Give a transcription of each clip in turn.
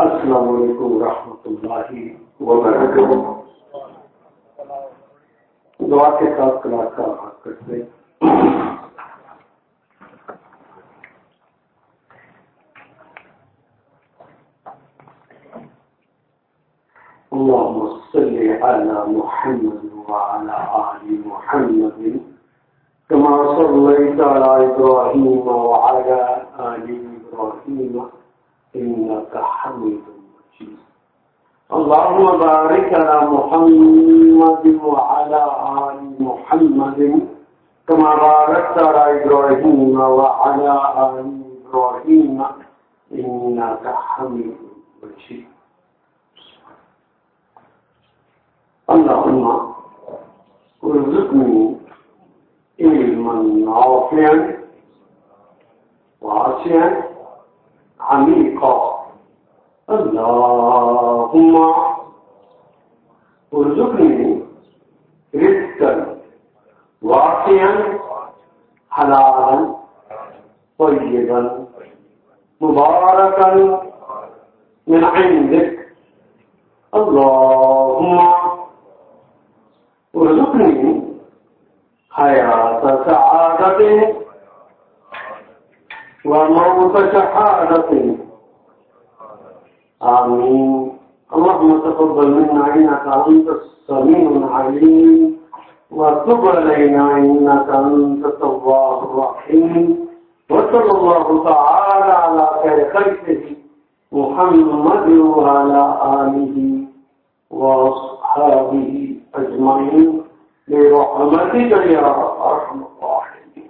السلام علیکم ورحمۃ اللہ وبرکاتہ. دعا کے ساتھ کلاس کا آغاز کرتے ہیں. اللهم صل على محمد وعلى آل محمد كما صليت على إبراهيم وعلى آل إبراهيم إنك حميد مجيد. اللهم بارك على محمد وعلى آل محمد كما باركت على إبراهيم وعلى آل إبراهيم إنك حميد مجيد. اللهم ارزقني علما نافعا واسعا عميقا. اللهم ارزقني رزقا واسعا حلالا طيبا مباركا من عندك. اللهم ارزقني حياة سعادة وموت شهادة. آمين. اللهم تقبل منا إنك أنت السميع العليم وتب علينا إنك أنت التواب الرحيم. وصلى الله تعالى على خير خلقه محمد وعلى آله وأصحابه أجمعين برحمتك يا أرحم الراحمين.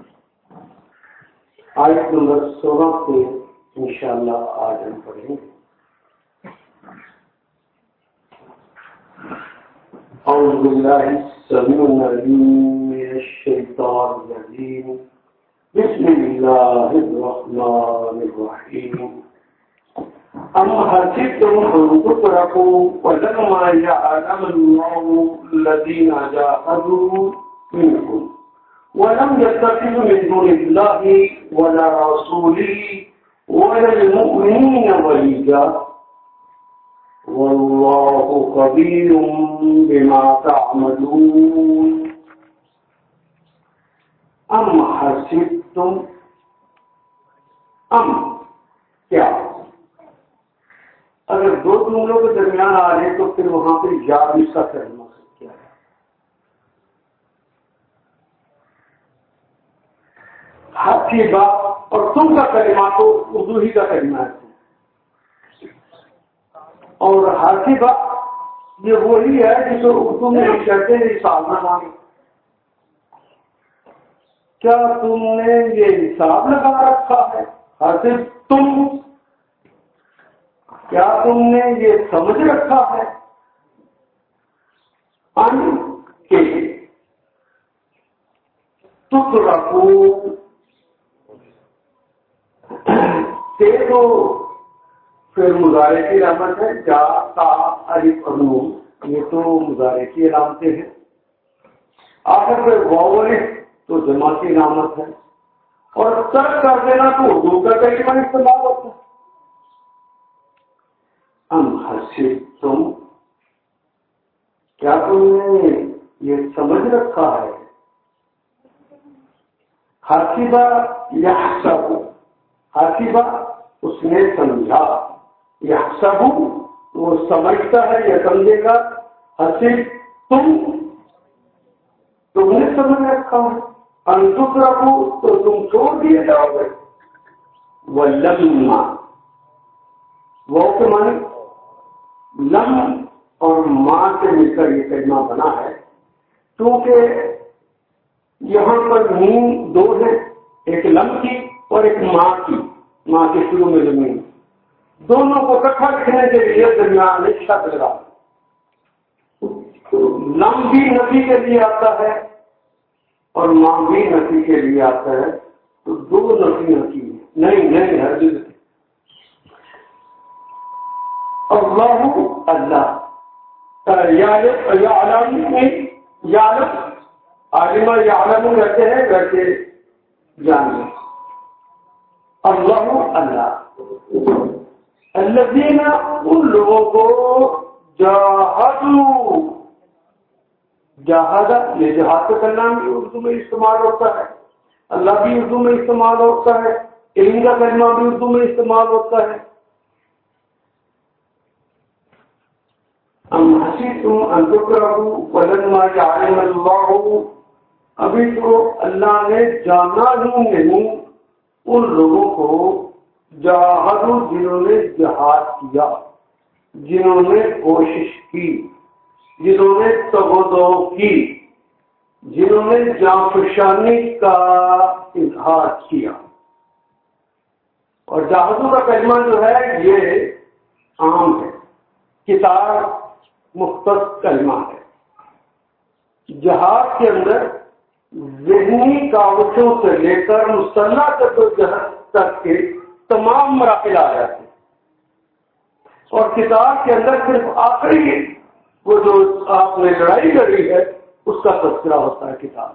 آیت نمبر 16 سے انشاءاللہ آج ہم پڑھیں گے. اعوذ باللہ السمیع العلیم من الشیطان الرجیم. بسم اللہ الرحمن الرحیم. أم حسبتم أن تتركوا ولما يعلم الله الذين جاهدوا منكم ولم يتخذوا من دون الله ولا رسوله ولا المؤمنين وليا والله خبير بما تعملون. أم حسبتم کیا اگر دو جملوں کے درمیان آ رہے تو پھر وہاں پہ یا بھی اس کا کلمہ کیا ہے؟ حسیبہ اور تم کا کلمہ تو اردو ہی کا کلمہ ہے. اور حسیبہ یہ وہی ہے جس کو اردو میں ہم کہتے ہیں حساب نامہ. کیا تم نے یہ حساب لگا رکھا ہے؟ حسب تم کیا تم نے یہ سمجھ رکھا ہے کہ تترکو تو پھر مضارع کی علامت ہے. جا تا الف اور نون یہ تو مضارع کی علامتیں ہیں. آخر پہ واو الف تو جمع کی علامت ہے. اور ترک کر دینا تو اردو کا کلمہ استعمال ہوتا ہے. ام حسبتم کیا تم نے یہ سمجھ رکھا ہے؟ حسبہ یحسب حسبہ اس نے سمجھا. یحسب وہ سمجھتا ہے یا سمجھے گا. حسب تم نے سمجھ رکھا ہے. ان تترکو تو تم چھوڑ دیے جاؤ گے. ولما وہ کے معنی لم اور ماں سے مل کر یہ کلمہ بنا ہے. کیونکہ یہاں پر نون دو ہے, ایک لم کی اور ایک ماں کی. ماں کے شروع میں زمین دونوں کو اکٹھا رکھنے کے لیے درمیان ایک شرط لگا. لم بھی نفی کے لیے آتا ہے اور ماں بھی نفی کے لیے آتا ہے. تو دو نفی نفی نہیں ہرگز. اللہ اللہ عالمہ یعلم کہتے ہیں ویسے جاننا. اللہ اللہ الذین ان لوگوں کو جاہدوا، جہاد یہ جہاد کا نام بھی اردو میں استعمال ہوتا ہے، اللہ بھی اردو میں استعمال ہوتا ہے، علم کا کلمہ بھی اردو میں استعمال ہوتا ہے۔ ام حسبتم ان تترکوا ولما يعلم اللہ، ابھی تو اللہ نے جانا ہی نہیں ان لوگوں کو جاہدوا جنہوں نے جہاد کیا، جنہوں نے کوشش کی، جنہوں نے تبدو کی، جنہوں نے جانفشانی کا اظہار کیا۔ اور جہادوں کا کلمہ جو ہے یہ عام ہے، کتاب مختص کلمہ ہے۔ جہاد کے اندر ذہنی کاوشوں سے لے کر مسلح جدوجہد تک کے تمام مراحل آ جاتے ہیں، اور کتاب کے اندر صرف آخری وہ جو آپ نے لڑائی لڑی ہے اس کا تذکرہ ہوتا ہے کتاب۔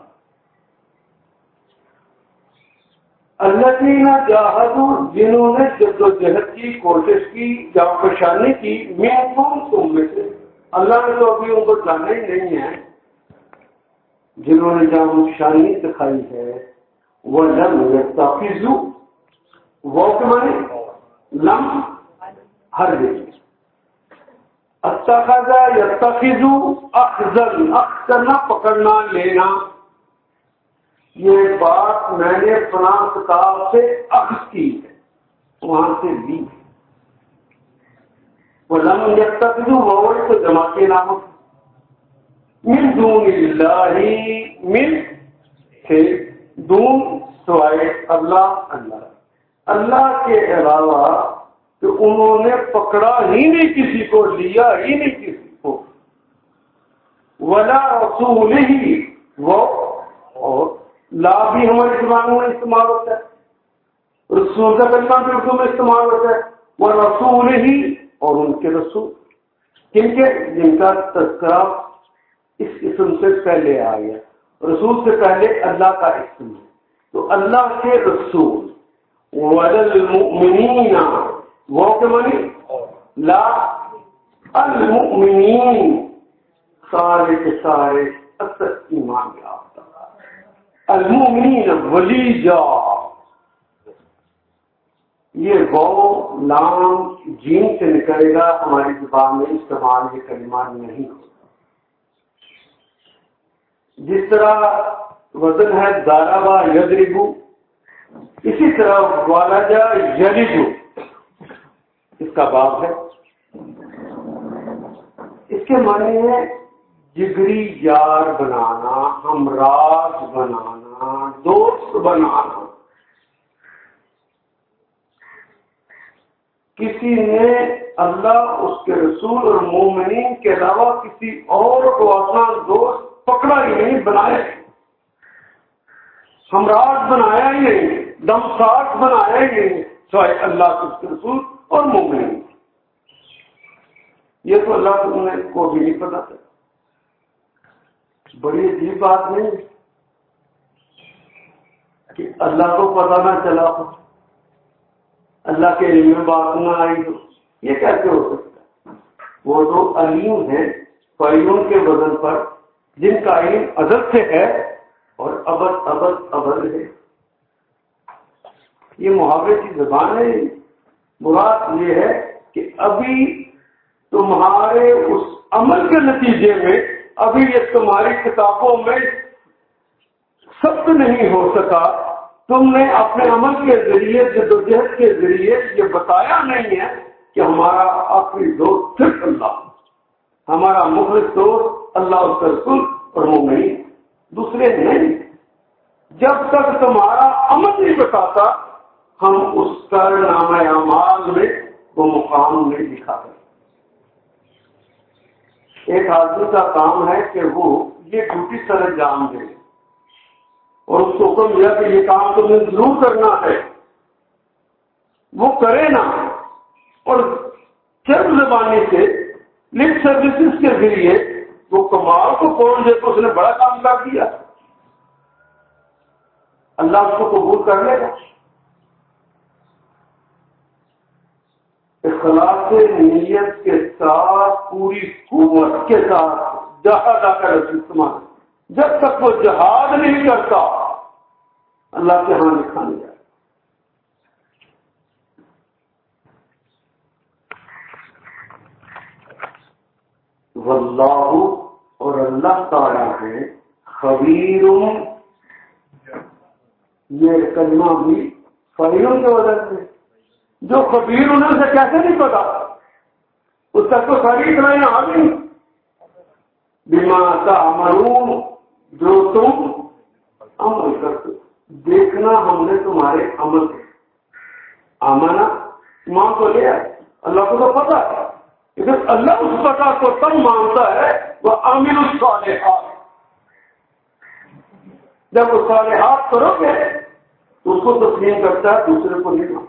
الذین جاہدوا جنہوں نے جدوجہد کی، کوشش کی، جانفشانی کی، منکم تم میں سے، اللہ نے تو ابھی ان کو جانا ہی نہیں ہے، جنہوں نے جانفشانی دکھائی ہے، وَلَمْ يَتَّخِذُوا، وہ کے معنی لم ہرگز، اتخذ یتخذ اخذن، اخذ کرنا پکڑنا لینا، یہ بات میں نے فلاں کتاب سے اخذ کی ہے، وہاں سے لی۔ وَلَمْ يَتَّخِذُوا وَوَلْ تو جمع کے نام، من دون اللہ، من سے دون سوائے اللہ، اللہ کے علاوہ کہ انہوں نے پکڑا ہی نہیں کسی کو، لیا ہی نہیں کسی کو۔ ولا رسول ہی، وہ اور لا بھی ہمارے زبانوں میں استعمال ہوتا ہے، رسول کا کلمہ بھی اردو میں استعمال ہوتا ہے، وہ رسول ہی اور ان کے رسول، کن کے؟ جن کا تذکرہ اس اسم سے پہلے آ گیا، رسول سے پہلے اللہ کا اسم ہے، تو اللہ کے رسول۔ وَلَلْمُؤْمِنِينَ، وہ کے معنی لا المؤمنین، سارے کے سارے اصل ایمان یافتہ، المؤمنین ولی جا، یہ واو لام جیم سے نکلے گا، ہماری زبان میں استعمال یہ کلمہ نہیں ہوگا۔ جس طرح وزن ہے ضربا یضربو، اسی طرح والجا یلجو، اس کا باب ہے، اس کے معنی ہے جگری یار بنانا، ہمراز بنانا، دوست بنانا۔ کسی نے اللہ، اس کے رسول اور مومنین کے علاوہ کسی اور کو اپنا دوست پکڑا ہی نہیں، بنایا ہی، ہمراز بنایا ہی نہیں، دم ساز بنایا ہی نہیں، سوائے اللہ کے اس کے رسول اور مومنین۔ یہ تو اللہ کو بھی نہیں پتا تھا، بڑی عجیب بات نہیں کہ اللہ کو پتا نہ چلا ہو، اللہ کے علم میں بات نہ آئی ہو، یہ کیسے ہو سکتا ہے؟ وہ تو علیم ہے فعیلوں کے وزن پر، جن کا علم ازل سے ہے اور ابد ابد ابد ہے۔ یہ محاورے کی زبان ہے، مراد یہ ہے کہ ابھی تمہارے اس عمل کے نتیجے میں ابھی یہ تمہاری کتابوں میں ثبت نہیں ہو سکا، تم نے اپنے عمل کے ذریعے، جدوجہد کے ذریعے یہ بتایا نہیں ہے کہ ہمارا آخری دوست صرف اللہ، ہمارا مخلص دوست اللہ، اس کا رسول اور مومنین، دوسرے نہیں۔ جب تک تمہارا عمل نہیں بتاتا، ہم اس کا نام اعمال میں وہ مقام نہیں دکھاتے۔ ایک آدمی کا کام ہے کہ وہ یہ ڈیوٹی سر انجام دے، اور اس کو حکم دیا کہ یہ کام تم نے ضرور کرنا ہے، وہ کرے نا، اور چند زبانی سے لپ سروسز کے ذریعے وہ کمال کو پہنچ دے تو اس نے بڑا کام کر دیا، اللہ اس کو قبول کر لے گا۔ اس اخلاص نیت کے ساتھ پوری قوت کے ساتھ جہاد کا لفظ استعمال، جب تک وہ جہاد نہیں کرتا اللہ کے ہاں لکھا نہیں جائے۔ واللہ اور اللہ تعالیٰ ہے خبیر، یہ کلمہ بھی فعیلوں کے وجہ سے، جو خبیر انہیں سے کیسے نہیں پتا، اس تک تو ساری اتنا ہی آ گئی۔ بما تعملون، جو تم عمل کرتے، دیکھنا ہم نے تمہارے عمل کے آمانا ایمان کو لیا، اللہ کو تو پتا ہے، لیکن اللہ اس پتا کو تب مانتا ہے وہ عامل الصالحات، جب وہ صالحات کرو گے تو اس کو تسلیم کرتا ہے، دوسرے کو نہیں مانتا۔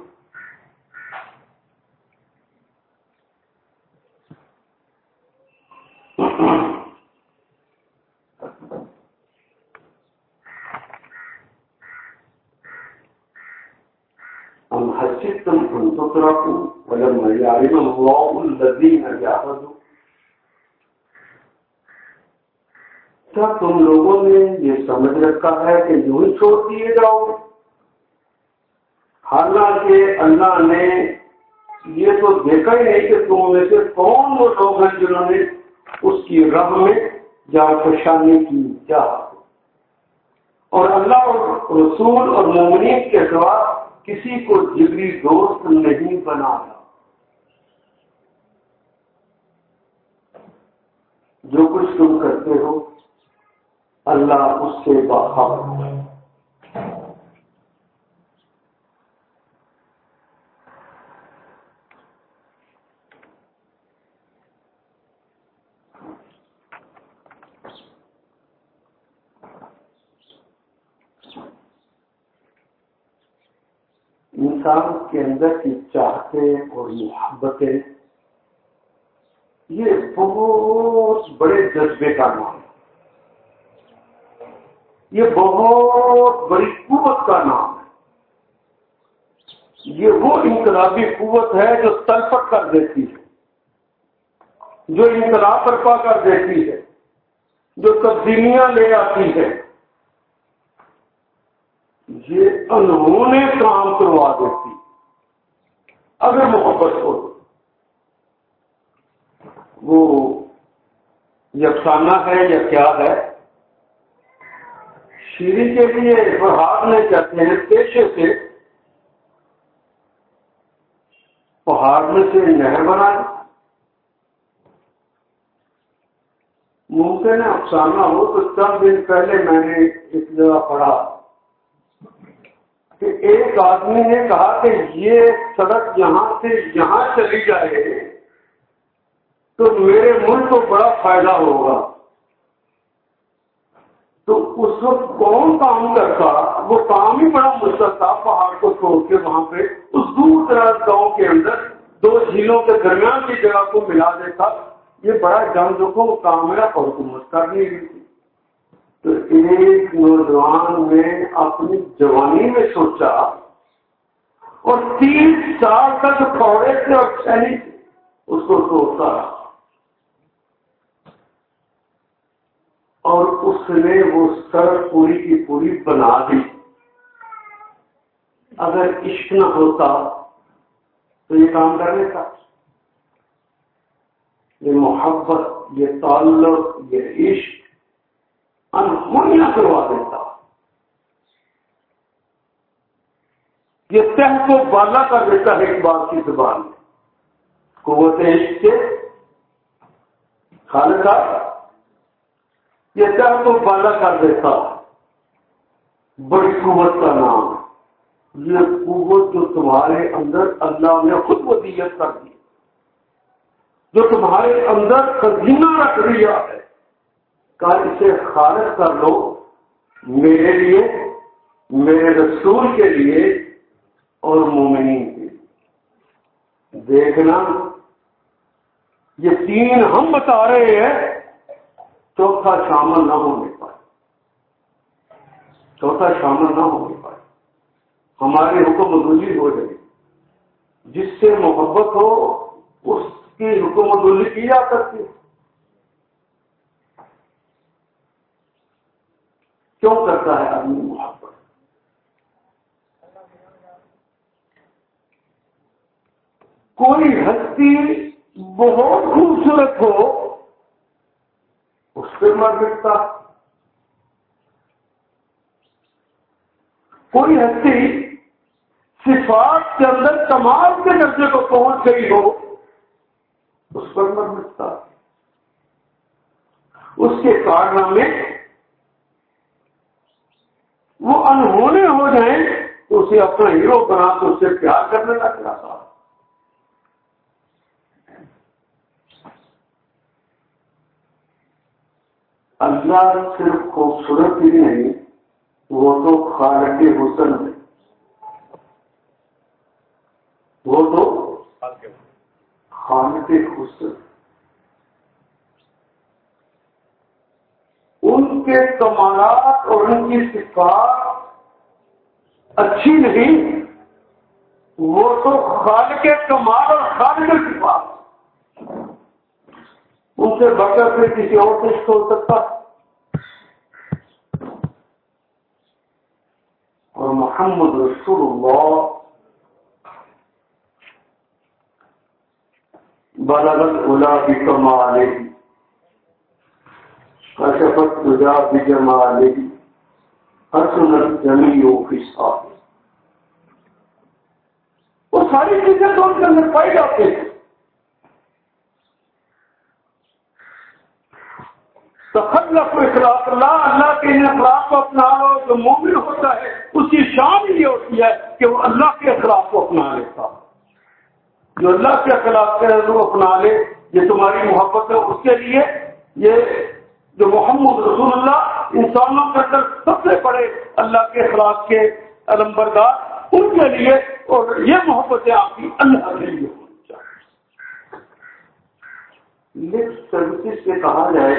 ام حسبتم ان تتركوا ولما يعلم الله الذين جاهدوا، کیا تم لوگوں نے یہ سمجھ رکھا ہے کہ یوں ہی چھوڑ دیے جاؤ؟ حالانکہ اللہ نے یہ تو دیکھا ہی نہیں کہ تم میں سے کون وہ لوگ ہیں جنہوں نے اس کی راہ میں جانفشانی کی چاہت، اور اللہ اور رسول اور مومنین کے سوا کسی کو جگری دوست نہیں بنایا۔ جو کچھ تم کرتے ہو اللہ اس سے باخبر ہے۔ انسان کے اندر کی چاہتیں اور محبتیں یہ بہت بڑے جذبے کا نام ہے، یہ بہت بڑی قوت کا نام ہے، یہ وہ انقلابی قوت ہے جو تلفٹ کر دیتی ہے، جو انقلاب برپا کر دیتی ہے، جو تبدیلیاں لے آتی ہے، یہ انہوں نے کام کروا دیتی اگر محبت ہو۔ وہ یہ افسانہ ہے یا کیا ہے، شیری کے لیے فرحاد نے کہتے ہیں پیشے سے پہاڑ میں سے نہر بنائی، ممکن ہے افسانہ ہو تو چند دن پہلے میں نے ایک جگہ پڑھا کہ ایک آدمی نے کہا کہ یہ سڑک یہاں سے یہاں چلی جائے تو میرے ملک کو بڑا فائدہ ہوگا، تو اس وقت کون کام کرتا؟ وہ کام ہی بڑا مشکل تھا، پہاڑ کو چھوڑ کے وہاں پہ اس دور دراز گاؤں کے اندر دو جھیلوں کے درمیان کی جگہ کو ملا دیتا، یہ بڑا جان جوخم کام ہے اور حکومت کرنی تھی۔ تو ایک نوجوان نے اپنی جوانی میں سوچا اور 30 سال تک پھوڑے سے اور چھلی سے اس کو سوچتا رہا، اور اس نے وہ سڑک پوری کی پوری بنا دی۔ اگر عشق نہ ہوتا تو یہ کام کر لیتا؟ یہ محبت، یہ تعلق، یہ عشق انہونیاں کروا دیتا، یہ تہ کو بالا کر دیتا ہے ایک بات کی زبان میں، قوت عشق سے خالق یہ تہ کو بالا کر دیتا۔ بڑی قوت کا نام ہے یہ قوت جو تمہارے اندر اللہ نے خود وصیت کر دی، جو تمہارے اندر خزینہ رکھ دیا ہے، کہ اسے خالص کر لو میرے لیے، میرے رسول کے لیے اور مومنین کے لیے۔ دیکھنا یہ تین ہم بتا رہے ہیں، چوتھا شامل نہ ہونے پائے، چوتھا شامل نہ ہونے پائے، ہمارے حکم روزی ہو جائے۔ جس سے محبت ہو اس کی حکومت علی کی جا سکتی ہے؟ کیوں کرتا ہے آدمی محبت؟ کوئی ہستی بہت خوبصورت ہو اس پہ مر مٹتا، کوئی ہستی صفات کے اندر کمال کے درجے کو پہنچ گئی ہو اس پر مر مٹتا، اس کے کارنامے وہ انہونے ہو جائیں تو اسے اپنا ہیرو بنا تو اس سے پیار کرنے لگ جاتا۔ اللہ صرف خوبصورت ہی نہیں، وہ تو خالق حسن ہے، وہ تو خالق حسن، ان کے کمالات اور ان کی صفات اچھی نہیں، وہ تو خالق کمال اور خالق صفات، ان سے بڑھ کر پھر کسی اور سے ہو سکتا۔ اور محمد رسول اللہ بلغ العلا بکمالہ کشفت الدجی بجمالہ حسنت جمیع خصالہ، وہ ساری چیزیں تو ان کے اندر پائی جاتی ہیں۔ تخلق اخلاق اللہ، اللہ کے ان اخلاق کو اپنا لو، جو مومن ہوتا ہے اس کی شان یہ ہوتی ہے کہ وہ اللہ کے اخلاق کو اپنا لیتا، جو اللہ کے اخلاق کے وہ اپنا لے، یہ تمہاری محبت ہے اس کے لیے۔ یہ جو محمد رسول اللہ انسانوں کے اندر سب سے بڑے اللہ کے اخلاق کے علمبردار، ان کے لیے، اور یہ محبتیں آپ کی اللہ کے لیے ہونی چاہیے۔ لپ سروسز سے کہا جائے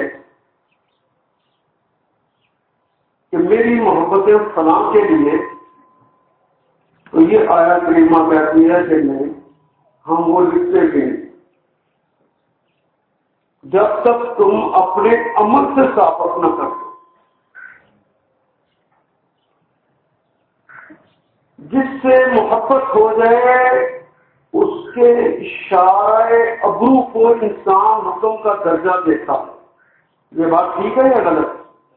کہ میری محبتیں فلاں کے لیے، تو یہ آیت کریمہ کہتی ہے کہ نہیں، ہم وہ لکھتے گئے جب تک تم اپنے عمل سے صاف نہ کر دو۔ جس سے محبت ہو جائے اس کے اشارہ ابرو کو انسان حکم کا درجہ دیتا ہے۔ یہ بات ٹھیک ہے یا غلط؟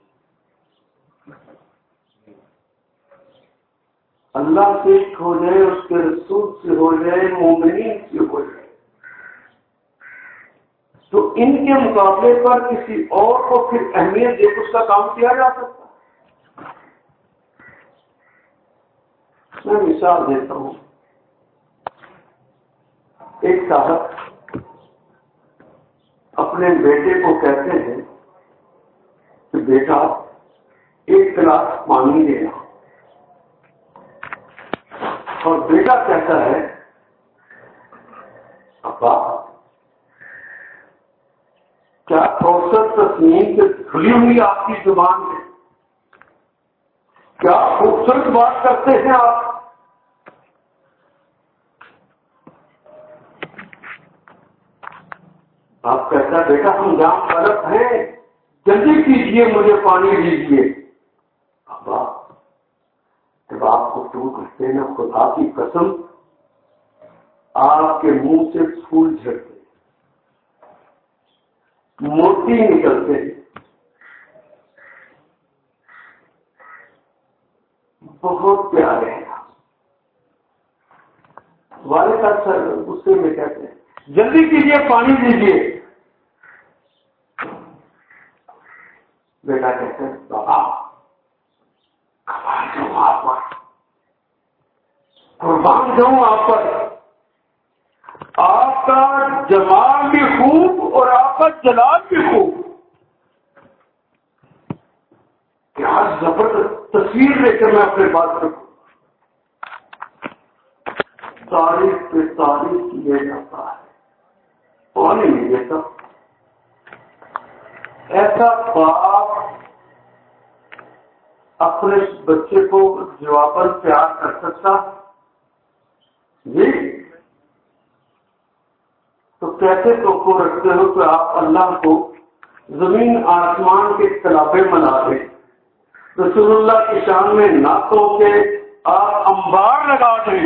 اللہ سے ہو جائے، اس کے رسول سے ہو جائے، مومنین سے ہو جائے، تو ان کے مقابلے پر کسی اور کو پھر اہمیت دے کر اس کا کام کیا جا سکتا ہے۔ میں مثال دیتا ہوں، ایک صاحب اپنے بیٹے کو کہتے ہیں کہ بیٹا ایک گلاس پانی لینا، اور بیٹا کہتا ہے ابا کیا کوثر تسنیم سے کھلی ہوئی آپ کی زبان ہے، کیا خوبصورت بات کرتے ہیں آپ۔ آپ کہتا ہے بیٹا ہم جام غلط ہیں، جلدی کیجیے مجھے پانی دیجیے۔ ابا جب آپ کو تم کہتے ہیں خدا کی قسم آپ کے منہ سے پھول جھڑتے، موتی نکلتے، بہت پیارے ہیں۔ والد صاحب غصے میں کہتے ہیں جلدی کیجیے پانی دیجیے۔ بیٹا کہتے ہیں بابا قربان جاؤں آپ پر، آپ کا جمال بھی خوب اور آپ کا جلال بھی خوب، کیا زبردست تصویر لے کر میں اپنے بات رکھوں۔ تعریف پہ تعریف کیا جاتا ہے، پانی نہیں دیتا۔ ایسا باپ اپنے بچے کو جواباً پیار کر سکتا جی؟ تو کیسے تو رکھتے ہو کہ آپ اللہ کو زمین آسمان کے تلابے منا دیں، رسول اللہ کی شان میں نعتوں کے آپ انبار لگا دیں،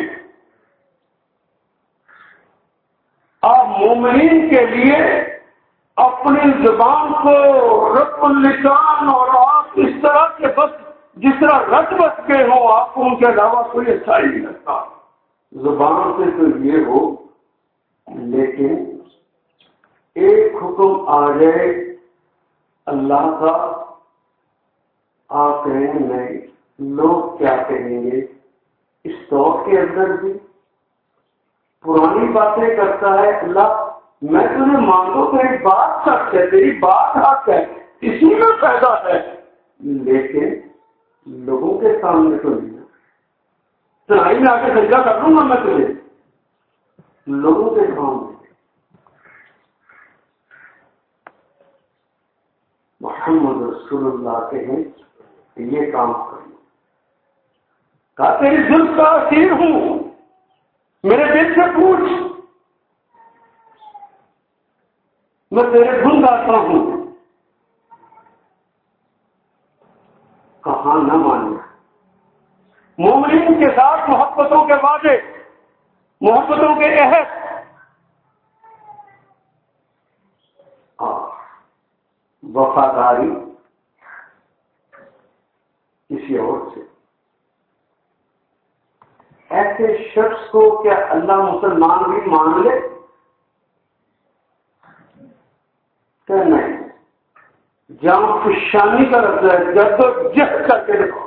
آپ مومنین کے لیے اپنی زبان کو رب اللسان اور آپ اس طرح کے بس جس طرح رت بس کے ہو، آپ کو ان کے علاوہ کوئی اچھا ہی نہیں لگتا زبان سے تو یہ ہو، لیکن ایک حکم آ جائے اللہ کا، آپ کہیں نہیں لوگ کیا کہیں گے، اس دور کے اندر بھی پرانی باتیں کرتا ہے اللہ، میں تمہیں مانگو تو ایک بات سچ ہے، تیری بات حق ہے، اسی میں فائدہ ہے، لیکن لوگوں کے سامنے تو نہیں، چڑھائی میں آ کے سجدہ کر لوں گا میں تجھے، لوگوں کے سامنے محمد رسول اللہ کہیں یہ کام کروں، کہا تیری ظلم کا اسیر ہوں، میرے دل سے پوچھ، میں تیرے دھن گاتا ہوں، کہاں نہ ماننا، مومنین کے ساتھ محبتوں کے وعدے، محبتوں کے عہد، وفاداری کسی اور سے، ایسے شخص کو کیا اللہ مسلمان بھی مان لے؟ کہ نہیں، جان فشانی کا لفظ ہے، جدوجہد کر کے دیکھو،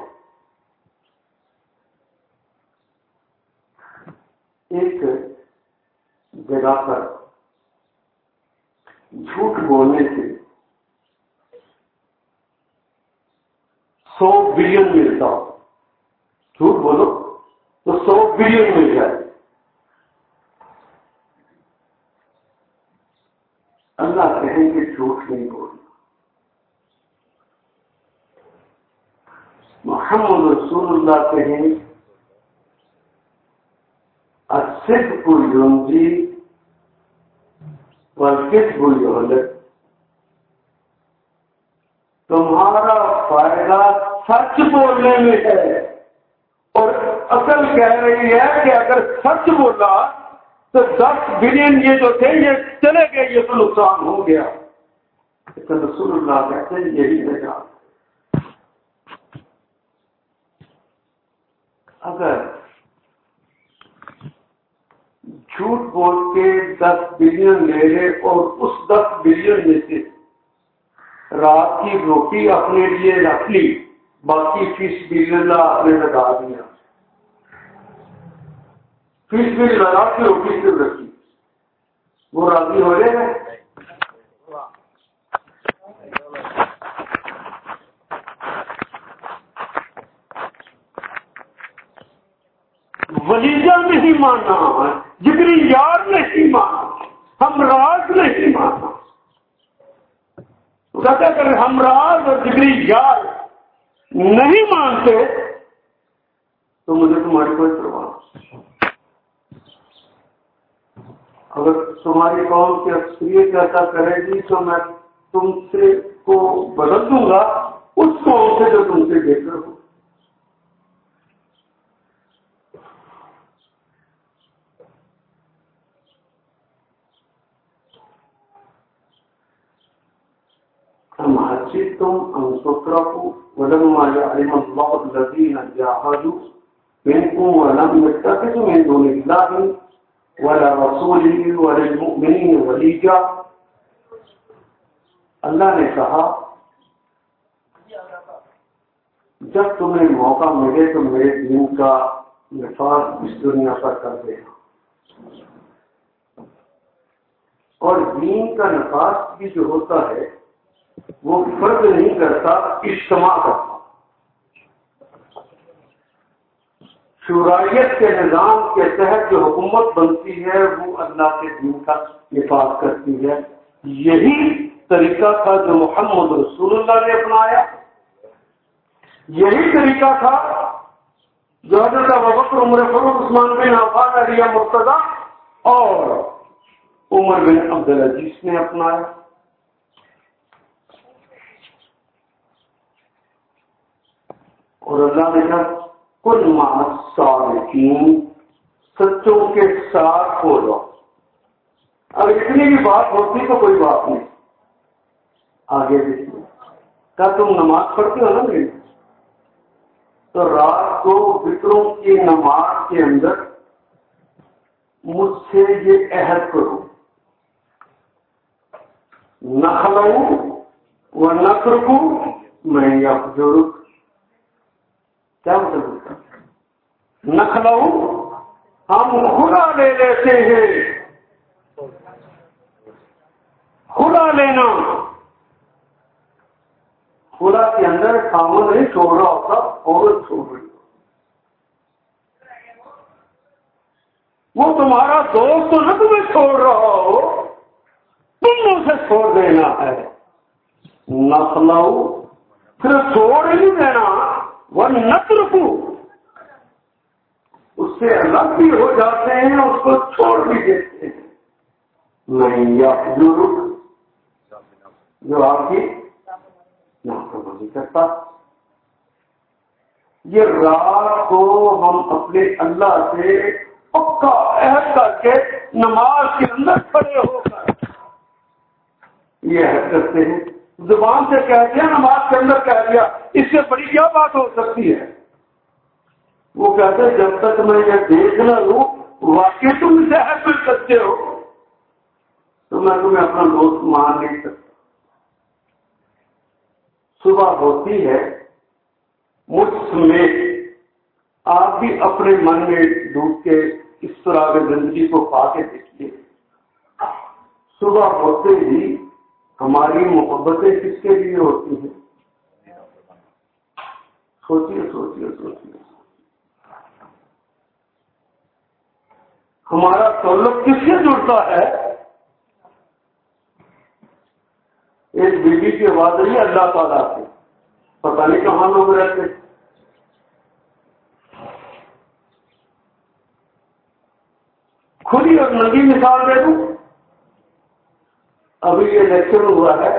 ایک جگہ پر جھوٹ بولنے سے 100 بلین ملتا ہو، جھوٹ بولو تو 100 بلین مل جائے، اللہ کہیں کہ جھوٹ نہیں بولنا، محمد رسول اللہ کہیں الصدق ينجي والكذب يهلك، تمہارا فائدہ سچ بولنے میں ہے، اور عقل کہہ رہی ہے کہ اگر سچ بولا تو 10 بلین یہ جو تھے یہ چلے گئے، یہ تو نقصان ہو گیا، لیکن رسول اللہ کہتے ہیں یہی نجات۔ اگر جھوٹ بول کے 10 بلین لے لے اور اس 10 بلین میں سے رات کی روٹی اپنے لیے رکھ لی، باقی فیس بلین آپ نے لگا دیا، فیس بل لگا کے روٹی سے رکھی، وہ راضی ہو رہے ہیں؟ ولیجہ نہیں ماننا، جگری یار نہیں ماننا، ہمراز نہیں ماننا، کہتے اگر ہمراز اور جگری یار نہیں مانتے تو مجھے تمہاری کوئی پرواہ نہیں، اگر تمہاری قوم کی اکثریت ایسا کرے گی تو میں تم سے کو بدل دوں گا اس قوم سے جو تم سے بہتر ہو۔ ہم حسبتم ان تتركوا ولما يعلم الله الذين جاهدوا منكم ولم يتخذوا من دون الله ولا رسوله ولا المؤمنين وليجا، اللہ نے کہا جب تمہیں موقع ملے تو میرے دین کا نفاذ اس دنیا پر کر دینا، اور دین کا نفاذ بھی جو ہوتا ہے وہ فرق نہیں کرتا، اجتماع کرتا، شورائیت کے نظام کے تحت جو حکومت بنتی ہے وہ اللہ کے دین کا نفاذ کرتی ہے۔ یہی طریقہ تھا جو محمد رسول اللہ نے اپنایا، یہی طریقہ تھا جو حضرت ابوبکر، عمر فاروق، عثمان بن عفان، علی مرتضی اور عمر بن عبدالعزیز نے اپنایا، اور اللہ نے کہا کل مع الصادقین، سچوں کے ساتھ ہو جاؤ۔ اب اتنی بھی بات ہوتی تو کوئی بات نہیں، آگے دیکھیے، کیا تم نماز پڑھتے ہو نا میری؟ تو رات کو وطروں کی نماز کے اندر مجھ سے یہ عہد کرو، نخلو و نترکو میں یفجرک۔ کیا مطلب ہے؟ نخلو ہم خدا لے لیتے ہیں، خدا لینا، خدا کے اندر خامن نہیں چھوڑ رہا ہوتا، عورت چھوڑ رہی، وہ تمہارا دوست تو نہ تمہیں چھوڑ رہا ہو، تم اسے چھوڑ دینا ہے۔ نخلو پھر چھوڑ ہی دینا، وہ نترکو اس سے الگ بھی ہو جاتے ہیں، اس کو چھوڑ بھی دیتے ہیں۔ نہیں یفجرک، جو آپ کی نافرمانی کرتا۔ یہ رات کو ہم اپنے اللہ سے پکا عہد کر کے نماز کے اندر کھڑے ہو کر یہ عہد کرتے ہیں، زبان سے کہتے ہیں، نماز کے اندر کہہ دیا، اس سے بڑی کیا بات ہو سکتی ہے؟ وہ کہتے ہیں جب تک میں یہ دیکھ نہ لوں واقعی تم اسے عہد کر سکتے ہو تو میں تمہیں اپنا دوست مان نہیں سکتا۔ صبح ہوتی ہے، مجھ سمیت آپ بھی اپنے من میں ڈوب کے اس طرح کی زندگی کو پا کے دیکھیے، صبح ہوتے ہی ہماری محبتیں کس کے لیے ہوتی ہیں؟ سوچیے سوچیے سوچیے، ہمارا تعلق کس سے جڑتا ہے؟ ایک بیوی کی آواز رہی اللہ تعالیٰ سے، پتہ نہیں کہاں لوگ رہتے۔ کھلی اور ننگی مثال دے دوں، ابھی یہ لیکچر ہوا ہے،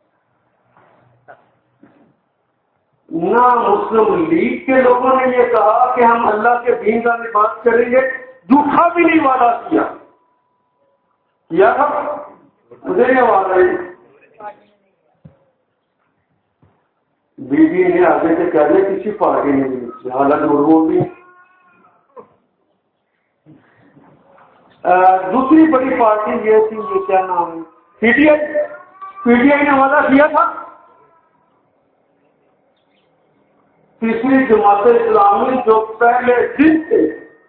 نہ مسلم لیگ کے لوگوں نے یہ کہا کہ ہم اللہ کے دین کا لباس کریں گے، جھوٹا بھی نہیں وعدہ کیا تھا، مجھے یہ وعدہ ہے۔ بی بی نے آگے سے کہہ دیا کسی پارٹی نے بھی، حالانکہ وہ بھی دوسری بڑی پارٹی یہ تھی، یہ کیا نام ہے، پی ٹی آئی نے وعدہ کیا تھا، تیسری جماعت اسلامی جو پہلے دن سے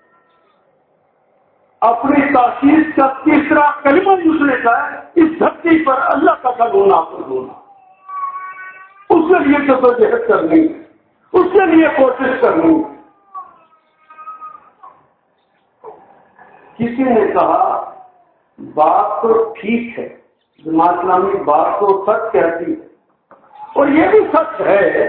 اپنی تاسیس کا تیسرا کلمہ اس نے کہا اس دھرتی پر اللہ کا قانون نافذ ہونا، اس کے لیے جدوجہد کرنی، اس کے لیے کوشش کرنی۔ کسی نے کہا بات تو ٹھیک ہے، جماعت اسلامی بات تو سچ کہتی ہے، اور یہ بھی سچ ہے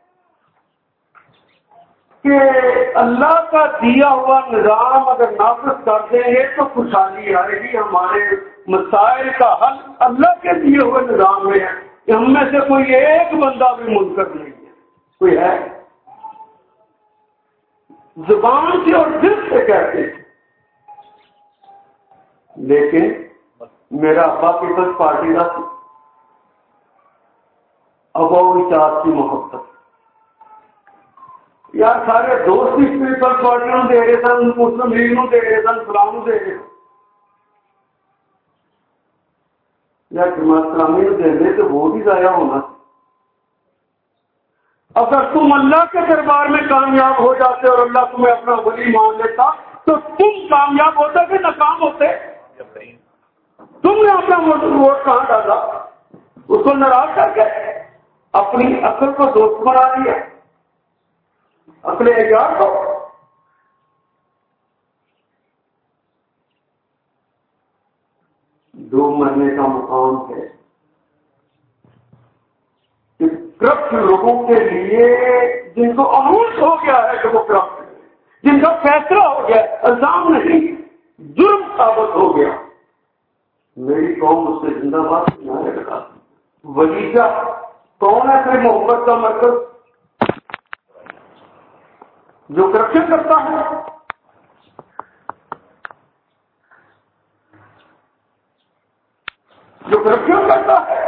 کہ اللہ کا دیا ہوا نظام اگر نافذ کر دیں گے تو خوشحالی آئے گی، ہمارے مسائل کا حل اللہ کے دیے ہوئے نظام میں ہے، ہم میں سے کوئی ایک بندہ بھی منکر نہیں ہے، کوئی ہے؟ زبان سے اور دل سے کہتے ہیں، لیکن میرا ابا پیپلز پارٹی کا ابو چاپ کی محبت، یار سارے دوست ہی پیپلز پارٹی نو دے رہے سن، مسلم لیگ نو دے رہے سن، فلاں دے رہے، یا جماعت اسلامی نو دے دے تو وہ بھی ضائع ہونا۔ اگر تم اللہ کے دربار میں کامیاب ہو جاتے اور اللہ تمہیں اپنا ولی مان لیتا تو تم کامیاب ہوتے کہ ناکام ہوتے؟ تم نے اپنا ووٹ کہاں ڈالا؟ اس کو ناراض کر کے اپنی عقل کو دوست بنا لیا، اپنے اعجاز کو۔ دو مرنے کا مقام ہے کہ کرپٹ لوگوں کے لیے جن کو انوش ہو گیا ہے کہ وہ کرپٹ، جن کا فیصلہ ہو گیا، الزام نہیں جرم ثابت ہو گیا، میری قوم اس سے زندہ باد سنانے لگا. ولیجہ کون ہے پھر محبت کا مرکز؟ جو کرپشن کرتا ہے. جو کرپشن کرتا ہے.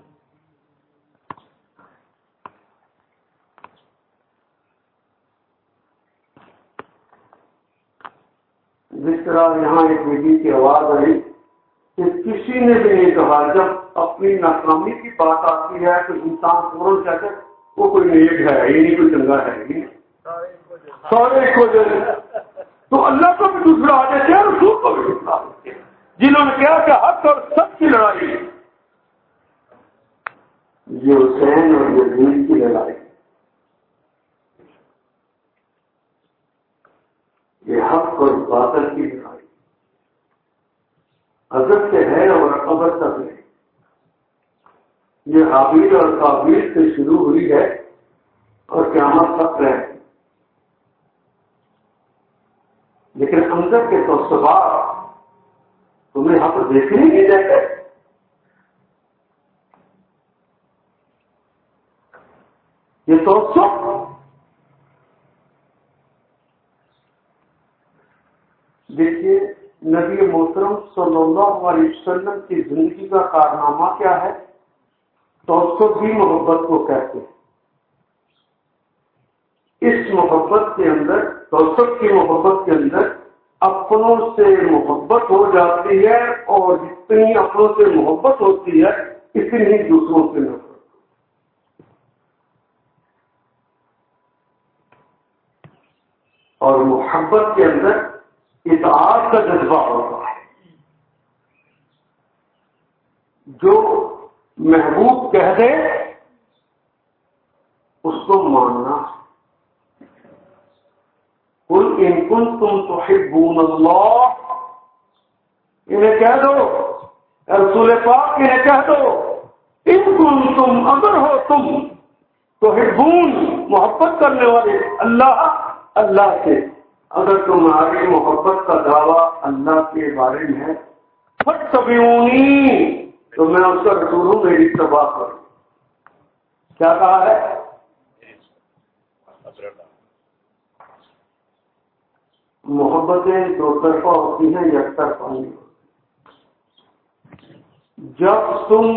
جس طرح یہاں ایک بیٹی کی آواز آئی کہ کسی نے بھی نہیں کہا جب اپنی ناکامی کی بات آتی ہے تو انسان فوراً کہتے وہ کوئی نیک ہے یہ نہیں کوئی چنگا ہے سارے کو تو اللہ کو بھی دوسرا آ دیتے ہیں رسول کو بھی دوسرا آ دیتے ہیں جنہوں نے کہا کہ حق اور سب کی لڑائی یہ حسین اور یہ دین کی لڑائی یہ حق اور باطل کی لڑائی ازل سے ہے اور ابد تک ہے. یہ حابیل اور قابیل سے شروع ہوئی ہے اور قیامت تک رہے. لیکن اندر کے تو سوال تمہیں حق دیکھنے نہیں دیتے. یہ تو دیکھیے نبی محترم صلی اللہ علیہ وسلم کی زندگی کا کارنامہ کیا ہے؟ توسط بھی محبت کو کہتے ہیں. اس محبت کے اندر توسط کی محبت کے اندر اپنوں سے محبت ہو جاتی ہے اور جتنی اپنوں سے محبت ہوتی ہے اتنی ہی دوسروں سے نفرت. اور محبت کے اندر اطاعت کا جذبہ ہوتا ہے. جو محبوب کہہ دے اس کو ماننا. قل ان کنتم تحبون اللہ انہیں کہہ دو رسول پاک انہیں کہہ دو ان کنتم اگر ہو تم تحبون محبت کرنے والے اللہ سے اگر تمہاری محبت کا دعویٰ اللہ کے بارے میں ہے فاتبعونی تو میں اس کا رسول ہوں میری اتباع کروں. کیا کہا ہے؟ محبتیں دو طرفہ ہوتی ہیں یک طرفہ نہیں ہوتی. جب تم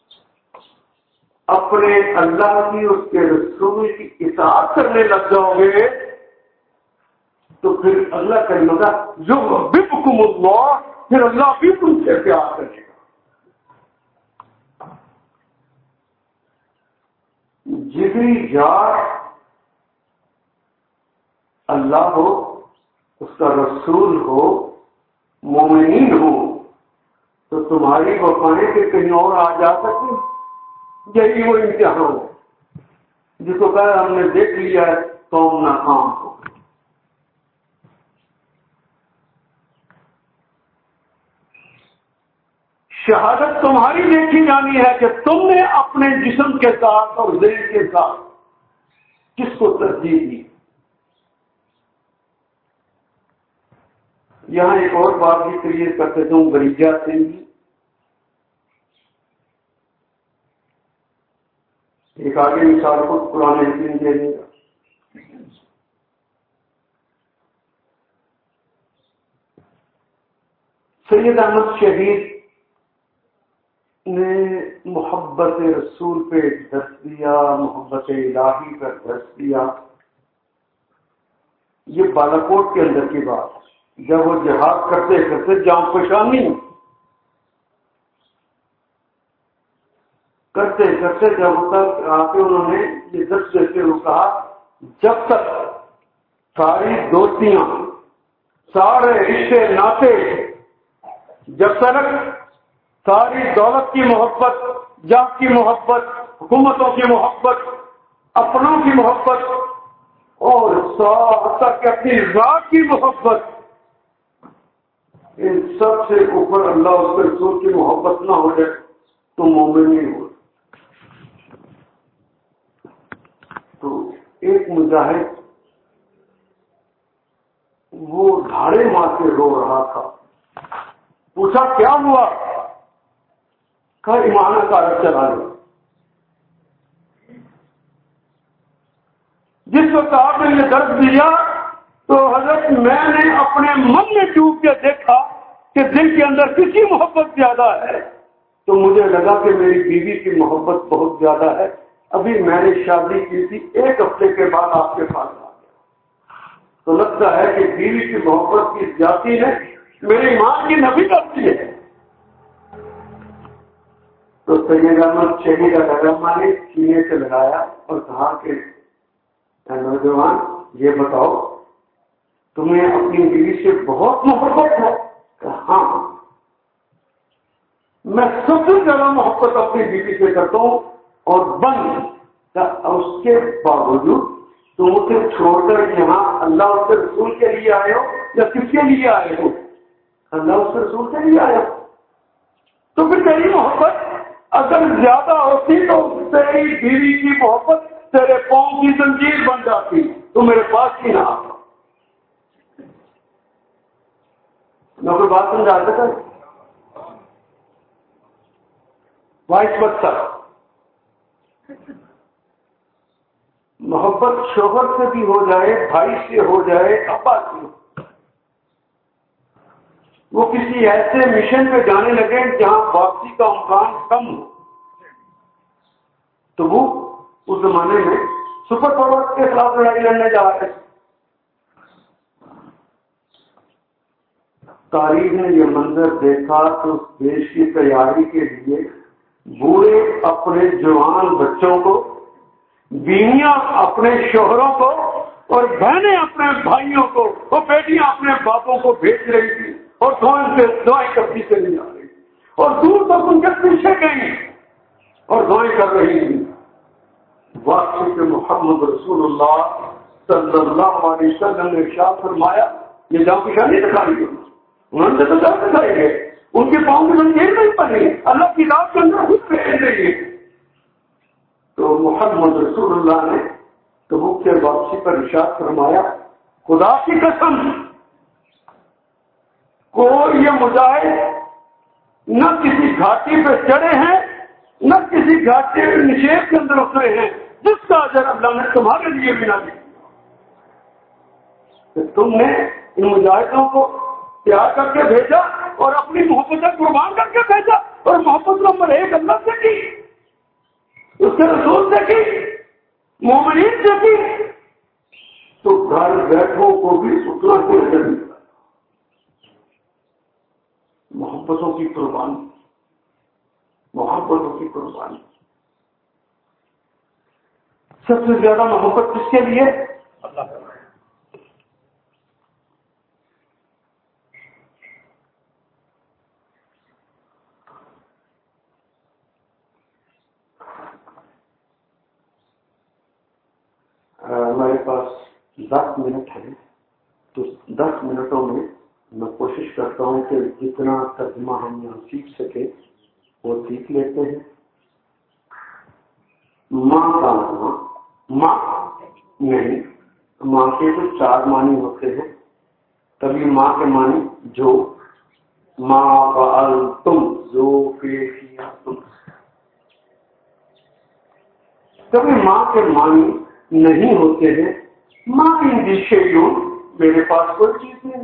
اپنے اللہ کی اس کے رسول کی اطاعت کرنے لگ جاؤ گے تو پھر اللہ کرے گا یحببکم اللہ پھر اللہ بھی تم سے پیار کرے گا. جگری یار اللہ ہو اس کا رسول ہو مومنین ہو تو تمہاری وفانے کے کہیں اور آ جا سکتے. یہی وہ امتحان ہے جس کو کہا ہم نے دیکھ لیا ہے قوم ناکام ہو. شہادت تمہاری دیکھی جانی ہے کہ تم نے اپنے جسم کے ساتھ اور ذہن کے ساتھ کس کو ترجیح دی. یہاں ایک اور بات بھی کلیئر کرتے ہوں غریجہ سے ایک آگے مثال کو قرآن حکیم دے دے گا. سید احمد شہید نے محبت رسول پہ درس دیا محبت الہی پر درس دیا. یہ بالاکوٹ کے اندر کی بات جب وہ جہاد کرتے کرتے جام پشانی کرتے کرتے جب تک آ کے انہوں نے یہ درس دیتے ہوئے کہا جب تک ساری دوستیاں سارے رشتے ناطے جب تک ساری دولت کی محبت جاگ کی محبت حکومتوں کی محبت اپنوں کی محبت اور تک اپنی ذات کی محبت ان سب سے اوپر اللہ اس کے رسول کی محبت نہ ہو جائے تو مومن نہیں ہو. تو ایک مجاہد وہ دھاڑے مار کے رو رہا تھا. پوچھا کیا ہوا؟ کا ایمان کا رخ چلا لیا. جس وقت آپ نے یہ درد دیا تو حضرت میں نے اپنے من میں ڈوب کے دیکھا کہ دل کے اندر کس کی محبت زیادہ ہے. تو مجھے لگا کہ میری بیوی کی محبت بہت زیادہ ہے. ابھی میں نے شادی کی تھی، 1 ہفتے کے بعد آپ کے پاس آ گیا. تو لگتا ہے کہ بیوی کی محبت کی زیادتی ہے میرے ایمان کی نفی کرتی ہے. تو سید احمد شہید رحمہ نے سینے سے لگایا اور کہا کہ نوجوان یہ بتاؤ تمہیں اپنی بیوی سے بہت محبت ہے؟ کہ ہاں میں سب سے زیادہ محبت اپنی بیوی سے کرتا ہوں. اور اس کے باوجود تم اسے چھوڑ کر یہاں اللہ اس کے رسول کے لیے آئے ہو یا کس کے لیے آئے ہو؟ اللہ اس کے رسول کے لیے آئے ہو. تو پھر تیری محبت اگر زیادہ ہوتی تو تیری بیوی کی محبت تیرے پاؤں کی زنجیر بن جاتی، تو میرے پاس ہی نہ آتا. میں کوئی بات سمجھا سکتا؟ وائس ورسا محبت شوہر سے بھی ہو جائے، بھائی سے ہو جائے، ابا سے ہو، وہ کسی ایسے مشن پہ جانے لگے جہاں واپسی کا امکان کم ہو، تو وہ اس زمانے میں سپر پاور کے خلاف لڑائی لڑنے جا رہے. تاریخ نے یہ منظر دیکھا تو اس دیش کی تیاری کے لیے بوڑھے اپنے جوان بچوں کو، بیویاں اپنے شوہروں کو اور بہنیں اپنے بھائیوں کو، وہ بیٹیاں اپنے باپوں کو بھیج رہی تھی اور دعائیں کرتی چلی جا رہی تھی اور دور تک ان کے پیچھے گئی اور دعائیں کر رہی تھی. واقعی کہ محمد رسول اللہ صلی اللہ علیہ وسلم نے ارشاد فرمایا یہ جاؤ پیچھا نہیں دکھائی، انہوں نے تو جاؤ دکھائی گے، ان کے پاؤں میں زنجیر نہیں پڑی، اللہ کی رات کے اندر خود بھیج رہی ہے. تو محمد رسول اللہ نے تبوک کے واپسی پر ارشاد فرمایا خدا کی قسم کوئی یہ مجاہد نہ کسی گھاٹی پہ چڑھے ہیں نہ کسی گھاٹی نشیب کے اندر اترے ہیں جس کا اجر اللہ نے تمہارے لیے بھی نہ دیا. تم نے ان مجاہدوں کو پیار کر کے بھیجا اور اپنی محبت قربان کر کے بھیجا اور محبت نمبر 1 اللہ سے کی، اس کے رسول سے کی، مومنین سے کی، تو گھر بیٹھوں کو بھی اتنا کوئی نہیں. محبتوں کی قربانی، محبتوں کی قربانی. سب سے زیادہ محبت کس کے لیے؟ اللہ. ہمارے پاس 10 منٹ ہیں تو 10 منٹوں میں میں کوشش کرتا ہوں کہ جتنا ترجمہ ہم یہاں سیکھ سکے وہ سیکھ لیتے ہیں. ماں کا نام ماں نہیں، ماں کے تو 4 معنی ہوتے ہیں. کبھی ماں کے معنی جو، ماں فعلتم جو کیا تم. کبھی ماں کے معنی نہیں ہوتے ہیں، ماں ان شیئون میرے پاس کوئی چیز نہیں.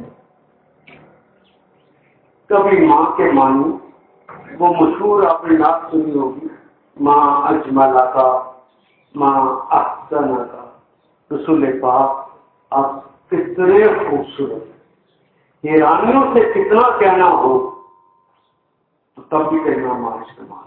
کبھی ماں کے معنی وہ مشہور آپ نے نعت سنی ہوگی، ماں اجمل کا، ماں احسن کا. رسول پاک آپ کتنے خوبصورت، حیرانیوں سے کتنا کہنا ہو تو تب بھی کہنا ماں استعمال.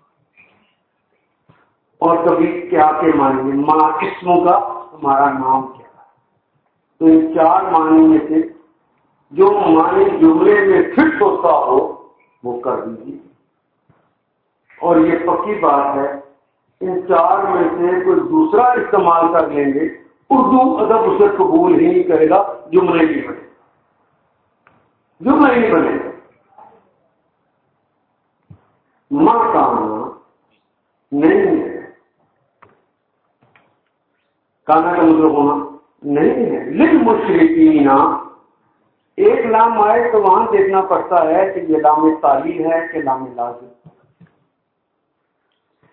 اور کبھی کیا کے معنی ماں اسموں کا ہمارا نام کیا ہے. تو ان 4 معنی میں سے جو معنی جملے میں فٹ ہوتا ہو وہ کر دیجیے. اور یہ پکی بات ہے ان 4 میں سے کوئی دوسرا استعمال کر لیں گے اردو ادب اسے قبول ہی نہیں کرے گا، جملے نہیں بنے گا، جملہ نہیں بنے گا. ماں کا آنا نہیں ہے، کانا کا مطلب ہونا نہیں ہے. لیکن مشرکین ایک لام آئے تو وہاں دیکھنا پڑتا ہے کہ یہ لام تعلیل ہے کہ لام لازم.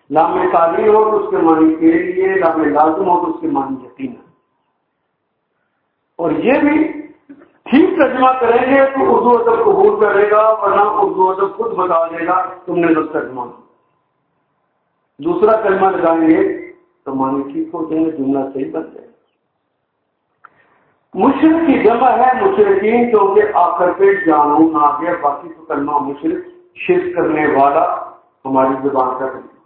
لام تعلیل ہو تو اس کے معنی کے لیے، لام لازم ہو تو اس کے معنی یقین. اور یہ بھی ٹھیک ترجمہ کریں گے تو اردو ادب قبول کرے گا، ورنہ اردو ادب خود بتا دے گا تم نے غلط ترجمہ. دوسرا کلمہ لگائیں گے تو معنی ٹھیک ہو جائیں گے، جملہ صحیح بن جائے گا. مشرک کی جمع ہے مشرکین، کیونکہ آخر پہ جانون آ گیا، باقی تو کلمہ مشرک شرک کرنے والا ہماری زبان کا کلمہ.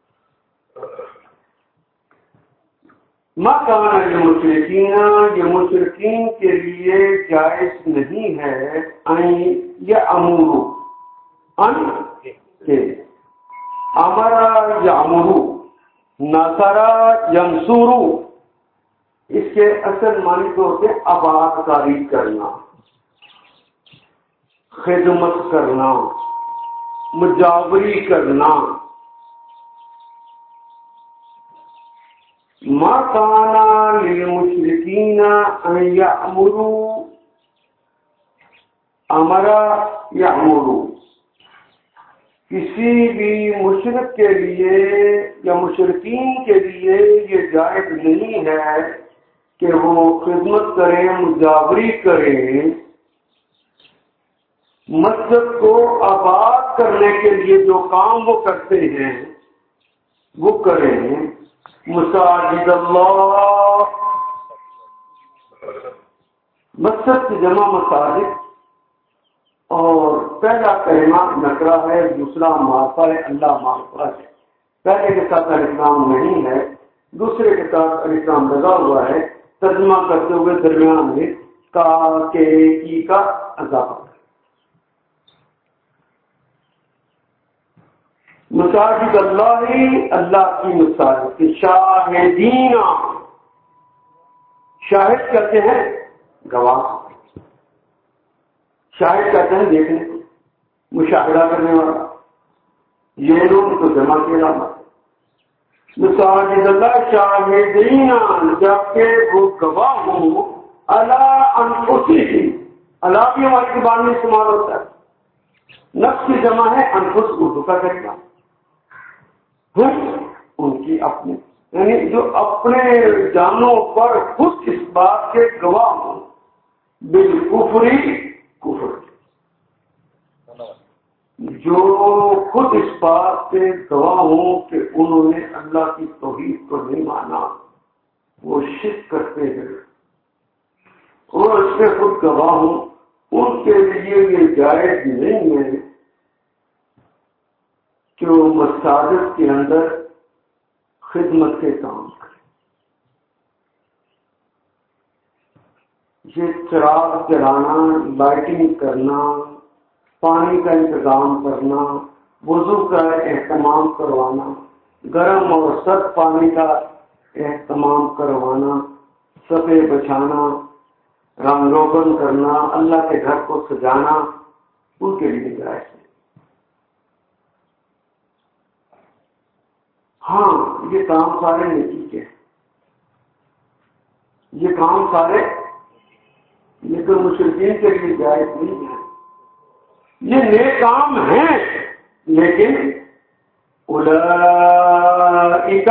ما کان للمشرکین، یہ مشرکین کے لیے جائز نہیں ہے ان یامروا، ان کے امرا یامروا، نصرا ینصروا، اس کے اصل معنی تو ہوتے آباد کاری کرنا، خدمت کرنا، مجاوری کرنا. ما کان للمشرکین ان یامروا، امرا یامروا، کسی بھی مشرک کے لیے یا مشرکین کے لیے یہ جائز نہیں ہے کہ وہ خدمت کریں، مجاوری کریں، مسجد کو آباد کرنے کے لیے جو کام وہ کرتے ہیں وہ کریں. مساجد اللہ، مسجد کی جمع مساجد، اور پہلا کلمہ نکرہ ہے، دوسرا معرفہ ہے، اللہ معرفہ ہے. پہلے کے ساتھ الاسلام نہیں ہے، دوسرے کے ساتھ الاسلام لگا ہوا ہے. ترجمہ کرتے ہوئے درمیان میں کا کے کی کا اضافہ. مساجد اللہ، اللہ کی مساجد کی شاہدین، شاہد کہتے ہیں گواہ، شاہد کہتے ہیں دیکھنے، مشاہدہ کرنے والا. یہ لوگ تو جمع کے علاوہ مساجد اللہ شاہدین، جبکہ وہ گواہ ہوں علی انفسہم. اللہ بھی ہماری زبان میں استعمال ہوتا ہے. نفس کی جمع ہے، انفس اردو کا کلمہ. ان کی اپنی، یعنی جو اپنے جانوں پر خود اس بات کے گواہ ہوں، بالکفری، کفر، جو خود اس بات کے گواہ ہوں کہ انہوں نے اللہ کی توحید کو نہیں مانا، وہ شرک کرتے ہیں، اور اس کے خود گواہ ہوں، ان کے لیے یہ جائز نہیں ہے کہ وہ مساجد کے اندر خدمت کے کام کریں. یہ چراغ جلانا، لائٹنگ کرنا، پانی کا انتظام کرنا، وضو کا اہتمام کروانا، گرم اور سرد پانی کا اہتمام کروانا، صفے بچھانا، رنگ روگن کرنا، اللہ کے گھر کو سجانا، ان کے لیے جائز ہے. ہاں یہ کام سارے نیکی کے، یہ کام سارے لیکن مشرکین کے لیے جائز نہیں ہے. یہ نیک کام ہیں، لیکن اولئک،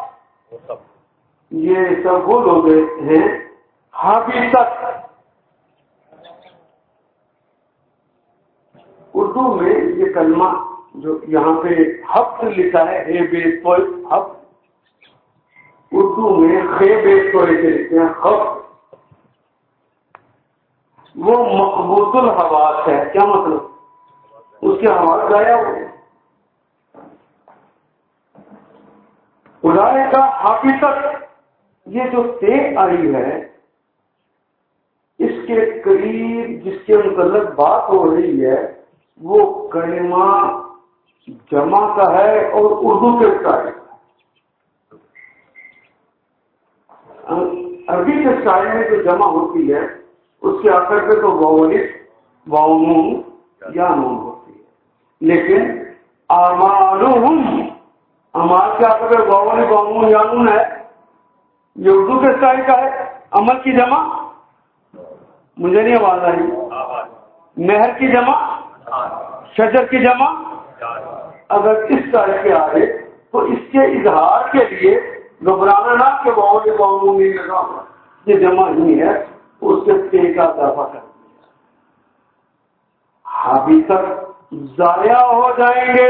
یہ سب وہ لوگ ہیں حبطت. اردو میں یہ کلمہ جو یہاں پہ حبط لکھا ہے، اے بیس کو حبط، اردو میں خے بیس کو لکھتے ہیں خبط. وہ مقبوط الحواس ہے. کیا مطلب؟ اس کے حواس ضائع ہو گئے. اولئک حبطت، یہ جو تے آئی ہے اس کے قریب جس کے متعلق بات ہو رہی ہے وہ کلمہ جمع کا ہے اور اردو کے سائے. عربی کے سائے میں جو جمع ہوتی ہے اس کے آخر پہ تو واو نون یا نون ہوتی ہے، لیکن اعمالہم، اعمال کے آخر پہ واو نون یا نون ہے. یہ اردو کے سائے کا ہے. عمل کی جمع، مجھے نہیں آواز آئی. مہر کی جمع، شجر کی جمع. اگر اس طرح کے آئے تو اس کے اظہار کے لیے گھبرانا نہ کہ بہت نہیں لگا یہ جمع ہی ہے، اس کے پے کا اضافہ کر دیا، ابھی تک ضائع ہو جائیں گے،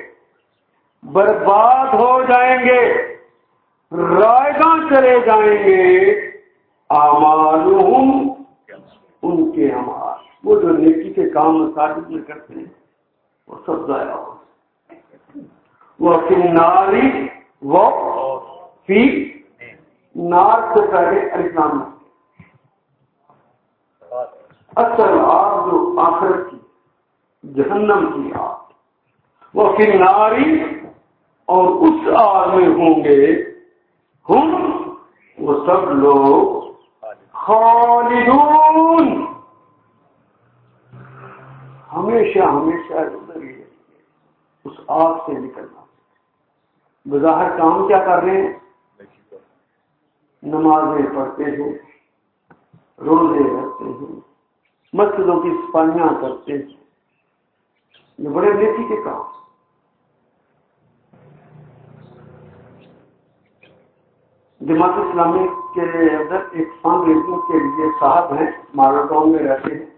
برباد ہو جائیں گے، رائگاں چلے جائیں گے، اعمالہم ان کے اعمال، وہ جو نیکی کے کام مساجد میں کرتے ہیں وہ سب ضائع ہو، وہ فی الناری، وہ فی نار سے پہلے الاسلام اصل آگ جو آخرت کی جہنم کی آگ، وہ فی الناری، اور اس آگ میں ہوں گے ہم وہ سب لوگ خالدون، ہمیشہ ہمیشہ ادھر ہی اس آگ سے نکلنا۔ بظاہر کام کیا کر رہے ہیں؟ نمازیں پڑھتے ہیں، روزے رکھتے ہیں، مسجدوں کی صفائیاں کرتے ہیں، یہ بڑے نیکی کے کام۔ جماعت اسلامی کے اندر ایک فنڈ ریزنگ کے لیے صاحب ہیں، ماڈل ٹاؤن میں رہتے ہیں،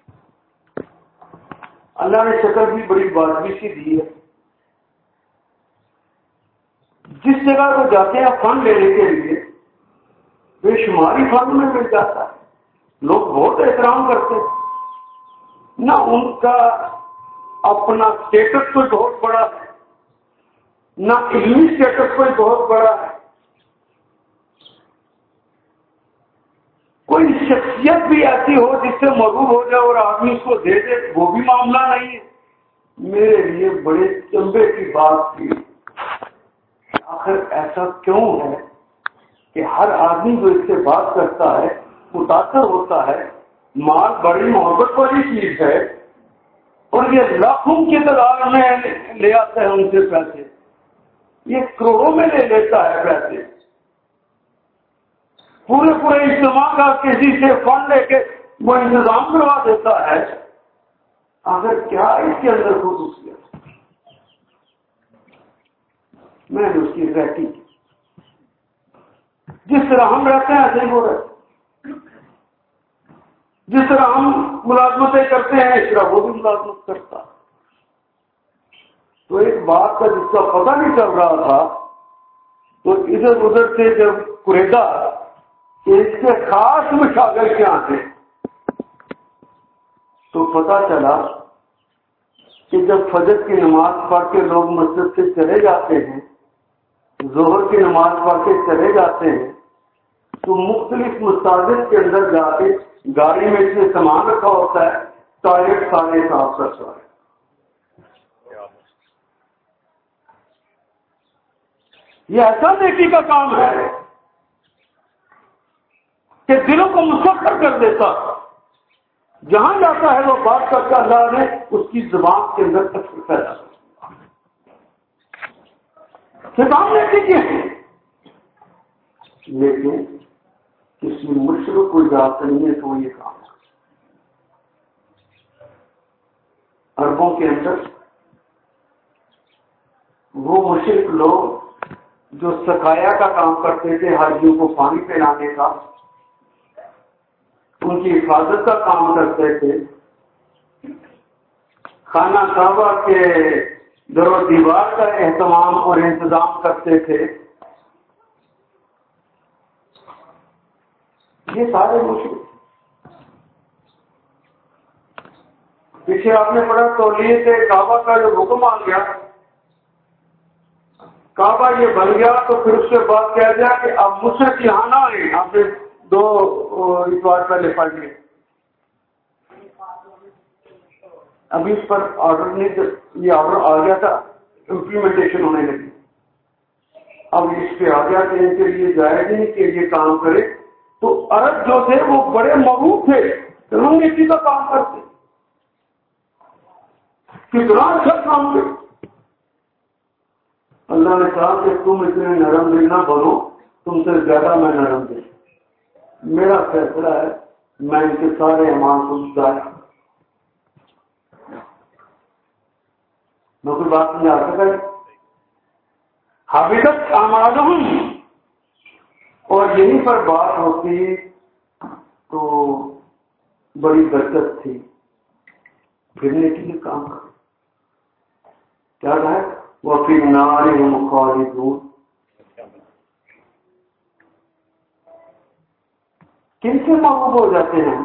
اللہ نے شکل بھی بڑی واضح سی دی ہے، جس جگہ وہ جاتے ہیں فنڈ لینے کے لیے بے شماری فنڈ میں مل جاتا ہے، لوگ بہت احترام کرتے ہیں، نہ ان کا اپنا اسٹیٹس کوئی بہت بڑا ہے، نہ علمی اسٹیٹس کوئی بہت بڑا ہے، کوئی شخصیت بھی ایسی ہو جس سے مغرور ہو جائے اور آدمی اس کو دے دے، وہ بھی معاملہ نہیں ہے۔ میرے لیے بڑے چمبے کی بات تھی، آخر ایسا کیوں ہے کہ ہر آدمی جو اس سے بات کرتا ہے متاثر ہوتا ہے، مال بڑی محبت والی چیز ہے، اور یہ لاکھوں کی تعداد میں لے آتا ہے ان سے پیسے، یہ کروڑوں میں لے لیتا ہے پیسے، پورے اجتماع کا کسی سے فنڈ لے کے وہ انتظام کروا دیتا ہے، اگر کیا اس کے اندر خصوصیت؟ میں نے اس کی رہتی جس طرح ہم رہتے ہیں ایسے ہی وہ رہتے، جس طرح ہم ملازمتیں کرتے ہیں اس طرح وہ بھی ملازمت کرتا۔ تو ایک بات کا جس کا پتہ نہیں چل رہا تھا، تو ادھر ادھر سے جب قریدا کہ اس کے خاص مشاغل کیا تھے، تو پتہ چلا کہ جب فجر کی نماز پڑھ کے لوگ مسجد سے چلے جاتے ہیں، ظہر کی نماز پڑھ کے چلے جاتے ہیں، تو مختلف مساجد کے اندر جا کے گاڑی میں اس میں سامان رکھا ہوتا ہے، ٹوائلٹ سارے صاف ستھرا ہے۔ یہ ایسا نیکی کا کام ہے کہ دلوں کو مسخر کر دیتا، جہاں جاتا ہے وہ بات کرتا، اللہ نے اس کی زبان کے اندر اثر پیدا کتاب نیکی کی ہے، لیکن کسی مشرک کو اجازت نہیں ہے تو یہ کام ہے۔ عربوں کے اندر وہ مشرک لوگ جو سقایا کا کام کرتے تھے، حاجیوں کو پانی پلانے کا، ان کی حفاظت کا کام کرتے تھے، خانہ کعبہ کے در و دیوار کا اہتمام اور انتظام کرتے تھے، یہ سارے مشرک۔ پیچھے آپ نے پڑھا تولیے سے کعبہ کا جو حکم آ گیا، کعبہ یہ بن گیا، تو پھر اس کے بعد کہہ دیا کہ اب مشرک یہاں نہ آئے۔ آپ نے 2 اتوار پہلے پڑھ لیا، ابھی اس پر آرڈر نہیں، یہ آرڈر آ گیا تھا، امپلیمنٹیشن ہونے لگی، اب اس پہ آ گیا کہ ان کے لیے جائز نہیں کہ یہ کام کرے۔ تو عرب جو تھے وہ بڑے مغرور تھے، انہوں نے اسی کا کام کرتے، کتنا اچھا کام کرتے۔ اللہ نے کہا کہ تم اتنے نرم دل نہ بنو، تم سے زیادہ میں نرم دل، میرا فیصلہ ہے میں ان کے سارے ایمان کو ضائع۔ میں کوئی بات نہیں آ سکا، حبطت اعمالہم، اور یہیں پر بات ہوتی تو بڑی برکت تھی، پھرنے کے لیے کام کرو. کیا ہے؟ وَفِي النَّارِ هُمْ خَالِدُونَ. کن سے محبوب ہو جاتے ہیں؟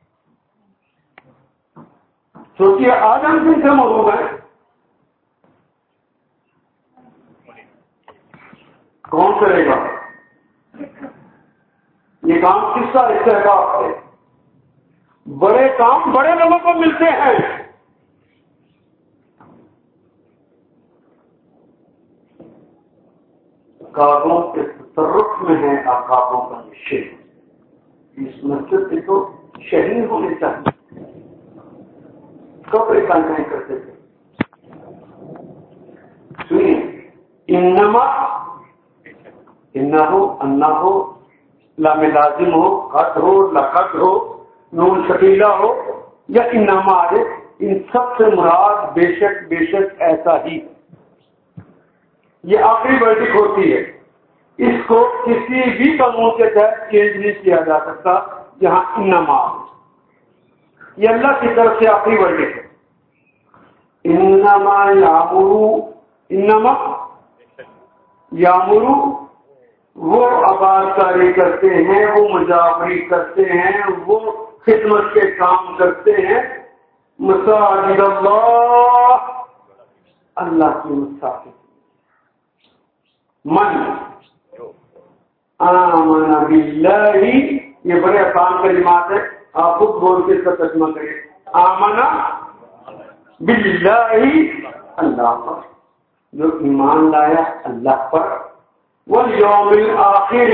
سوچیے آج ہم کن سے محبوب ہیں؟ کون کرے گا یہ کام؟ کس کا استحقاق ہے؟ بڑے کام بڑے لوگوں کو ملتے ہیں. کاغوں کے تصرف میں ہے عقابوں کا نشے. اس مسجد سے تو شہید ہونے چاہیے. کب پریشان نہیں کرتے تھے؟ سنیے، انما انہو انہو لام لازم ہو، قد ہو، لقد ہو، نون شکیلا ہو یا انما آئے، ان سب سے مراد بے شک بے شک ایسا ہی. یہ آخری ورڈک ہوتی ہے، اس کو کسی بھی قانون کے تحت چینج نہیں کیا جا سکتا. یہاں انما یہ اللہ کی طرف سے آخری ورڈک ہے. انما یامرو، انما یامرو وہ آبادکاری کرتے ہیں، وہ مجاوری کرتے ہیں، وہ خدمت کے کام کرتے ہیں. مساجد اللہ، اللہ کی مساجد. من آمن باللہ، یہ بڑے آسان کلمات ہے، آپ خود بول کے اس کا ترجمہ کریں. آمن باللہ، اللہ پر، جو ایمان لایا اللہ پر. والیوم الآخر،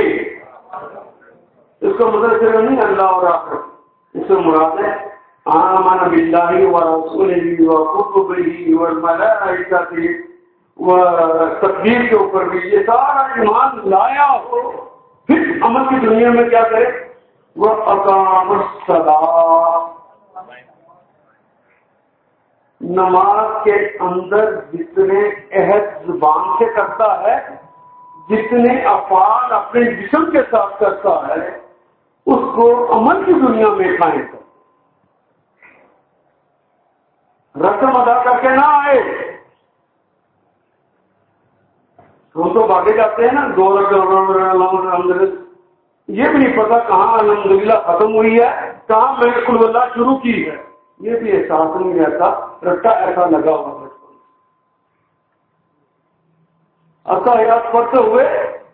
اس کا مطلب صرف نہیں اللہ اور آخر، اس سے مراد ہے آمن باللہ ورسولہ وکتبہ والملائکۃ و تقدیر کے اوپر بھی یہ سارا ایمان لایا ہو، پھر عمل کی دنیا میں کیا کرے؟ وہ اقام الصلاۃ، نماز کے اندر جتنے عہد زبان سے کرتا ہے، جتنے افعال اپنے جسم کے ساتھ کرتا ہے، اس کو عمل کی دنیا میں قائم کر. رسم ادا کر کے نہ آئے. ہم تو بھاگے جاتے ہیں نا، دو الحمدللہ، یہ بھی نہیں پتا کہاں الحمدللہ ختم ہوئی ہے، کہاں میں نے قل اللہ شروع کی ہے. یہ بھی احساس نہیں رہتا، رٹا ایسا لگا ہوا بچپن. حیات پڑھتے ہوئے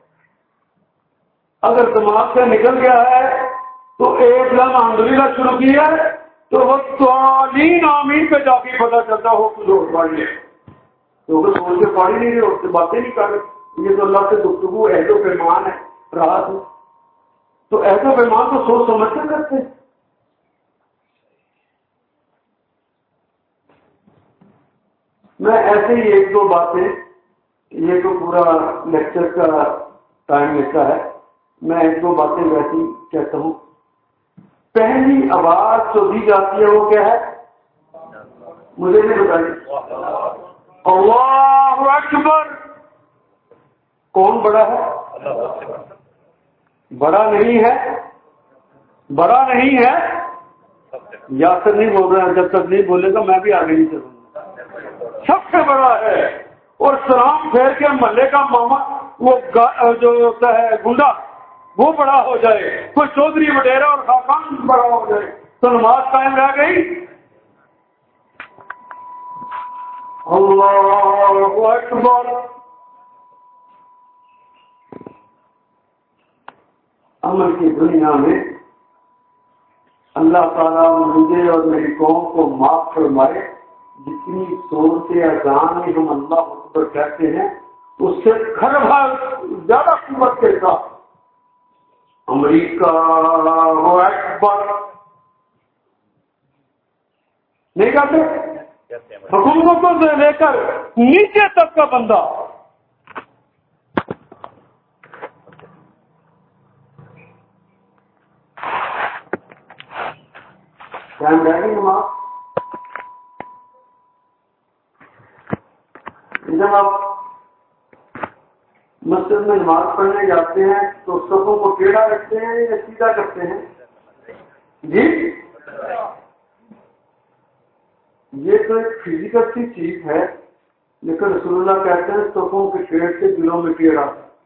اگر دماغ سے نکل گیا ہے تو ایک لمحہ الحمدللہ شروع کی ہے تو وہ تعلیم آمین پہ جا کے پتا چلتا ہو کچھ اور پڑھ لے. تو وہ سوچ کے پڑھ ہی نہیں رہے، اس سے باتیں نہیں کر رہے. یہ تو اللہ سے گفتگو عہد و پیمان ہے، رات ہے تو عہد و پیمان کو سوچ سمجھ کر کرتے ہیں. میں ایسے ہی ایک دو باتیں، یہ تو پورا لیکچر کا ٹائم لیتا ہے، میں ایک دو باتیں ویسی کہتا ہوں. پہلی آواز جو دی جاتی ہے وہ کیا ہے؟ مجھے نہیں بتائیے. اللہ اکبر. کون بڑا ہے؟ بڑا نہیں ہے، بڑا نہیں ہے. یاسر نہیں بول رہے ہیں، جب تک نہیں بولے گا میں بھی آگے نہیں چلوں گا. سب سے بڑا ہے. اور سلام پھیر کے محلے کا ماما وہ جو ہوتا ہے گنڈا وہ بڑا ہو جائے، کوئی چودھری وڈیرا اور خاقان بڑا ہو جائے تو نماز قائم رہ گئی. اللہ اکبر. عمل کی دنیا میں اللہ تعالیٰ مجھے اور میری قوم کو معاف فرمائے. جتنی زور سے اذان میں ہم اللہ اکبر کہتے ہیں اس سے زیادہ قوت کے ساتھ امریکہ اکبر نہیں کہتے. حکومتوں سے لے کر نیچے تک کا بندہ ٹائم رہ گئی نماز. جب آپ مسجد میں نماز پڑھنے جاتے ہیں تو صفوں کو ٹیڑھا رکھتے ہیں یا سیدھا کرتے ہیں؟ جی یہ تو ایک فزیکل سی چیز ہے، لیکن رسول اللہ کہتے ہیں صفوں کے ٹیڑھ سے دلوں میں ٹیڑھا۔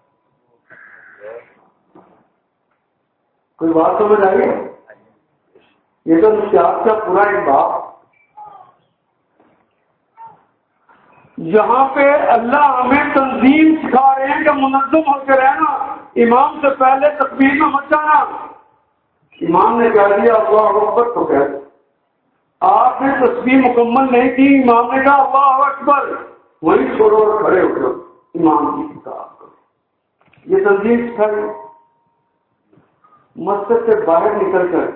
کوئی بات سمجھ آئی؟ یہ تو نفسیات کا پورا ایک بات۔ یہاں پہ اللہ ہمیں تنظیم سکھا رہے ہیں کہ منظم ہو کے رہنا، امام سے پہلے تکبیر میں مت جانا۔ امام نے کہہ دیا اللہ اکبر تو کہہ دیا، آپ نے تسبیح مکمل نہیں کی، امام نے کہا اللہ اکبر، وہیں چھوڑو اور کھڑے ہو جاؤ، امام کی کتاب کرو۔ یہ تنظیم سکھائی۔ مسجد سے باہر نکل کر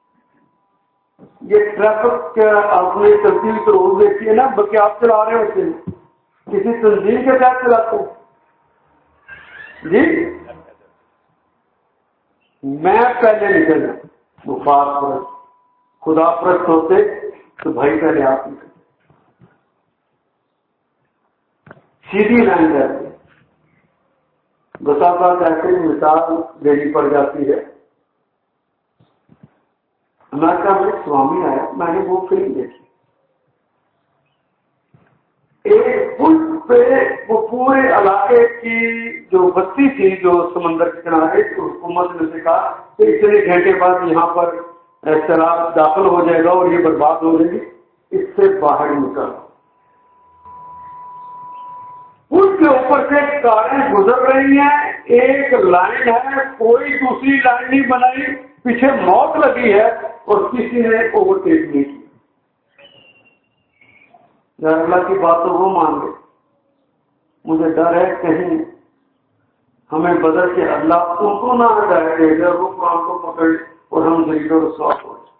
یہ ٹریفک کا آپ نے تبدیل تو روز دیکھی ہے نا، بلکہ آپ چلا رہے ہوتے ہیں کسی تنظیم کے تحت چلاتے ہیں جی۔ میں پہلے نکل مفاد پرست خدا پرست ہوتے تو بھائی پہلے آپ نکل سیدھی لائن جاتی ہے۔ بساطا ایسے مثال دینی پڑ جاتی ہے۔ امریکہ میں سوامی آیا، میں نے وہ فلم دیکھی، ایک پل پہ وہ پورے علاقے کی جو بستی تھی جو سمندر کے کنارے، حکومت نے کہا کہ اتنے گھنٹے بعد یہاں پر سیلاب داخل ہو جائے گا اور یہ برباد ہو جائے گی، اس سے باہر نکل۔ پل کے اوپر سے کاریں گزر رہی ہیں، ایک لائن ہے، کوئی دوسری لائن نہیں بنائی، پیچھے موت لگی ہے اور کسی نے اوور ٹیک نہیں کی۔ یا اللہ کی بات تو وہ مان لے۔ مجھے ڈر ہے کہیں ہمیں بدل کے اللہ ان کو نہ ہٹائے دے گا، وہ قرآن کو پکڑ اور ہم ذریعہ رسوا ہو جائے۔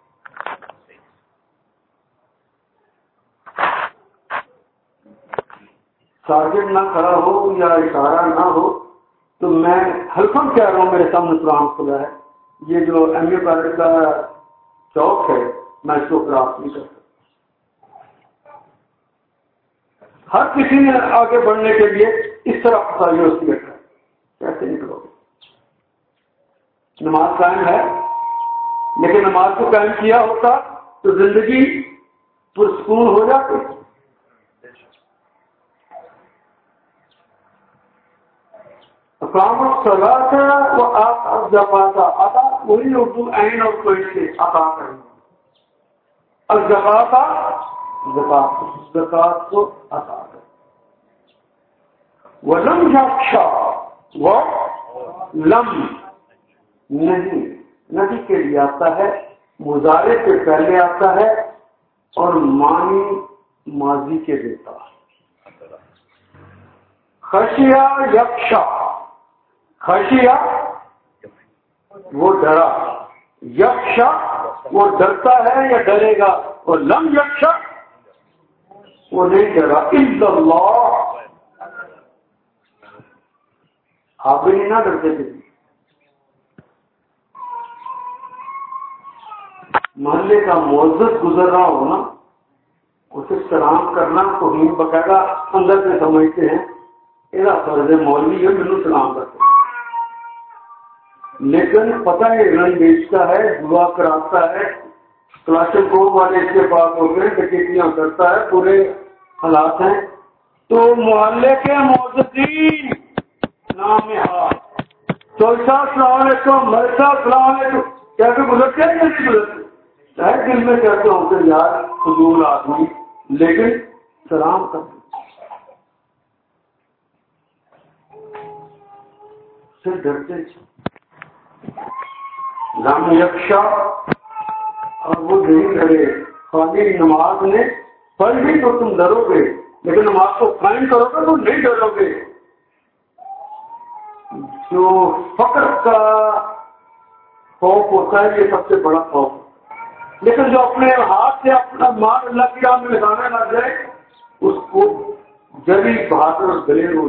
ٹارگیٹ نہ کھڑا ہو یا اشارہ نہ ہو تو میں حلفاً کہہ رہا ہوں، میرے سامنے قرآن کھلا ہے، یہ جو ایم اے کالج کا چوک ہے میں اس کو کراس نہیں کر سکتا۔ ہر کسی نے آگے بڑھنے کے لیے اس طرح پھنسائی اس کی بیٹھا ہے، کیسے نکلو گے؟ نماز قائم ہے، لیکن نماز کو قائم کیا ہوتا تو زندگی پرسکون ہو جاتی۔ اقام الصلاۃ و آتى الزکاۃ، آتا وہی اردو عین اور کوئی سے عطا کرنا، الزکاۃ زکات، زکات کو عطا کرنا۔ ولم یخشا، وہ لم نہیں کے لیے آتا ہے، مضارع سے پہلے آتا ہے اور معنی ماضی کے دیتا ہے۔ خشیا یخشا، خشیا وہ ڈرا، یخشا وہ ڈرتا ہے یا ڈرے گا، اور لم یخشا وہ نہیں ڈرا۔ الا اللہ، آپ بھی نہیں نہ ڈرتے تھے۔ محلے کا معزز گزر رہا ہو نا، اسے سلام کرنا تو ہم باقاعدہ اندر سے سمجھتے ہیں یہ فرض مولوی ہے، مینو سلام کرتے ہیں، لیکن پتہ ہے رن بیچتا ہے، دعا کراتا ہے، کلاشن کوپ والے اس کے پاس ہوتے ہیں، ڈکیتیاں کرتا ہے، پورے حالات ہیں، تو محلے کے معززین نام چولسا السلام علیکم، مرسا السلام علیکم، کیسے گزرتے ہیں کیسے گزرتے چاہے دل میں کہتے ہوں کہ یار فضول آدمی، لیکن سلام کرتے سے ڈرتے لم یخشا، اور وہ نہیں ڈرے۔ خالی نماز نے پڑھ بھی تو تم ڈرو گے، لیکن نماز کو قائم کرو گے تو نہیں ڈرو گے۔ جو فقر کا خوف ہوتا ہے یہ سب سے بڑا خوف، لیکن جو اپنے ہاتھ سے اپنا مال اللہ کی راہ میں لگانے لگ جائے اس کو جری بہادر اور دلیر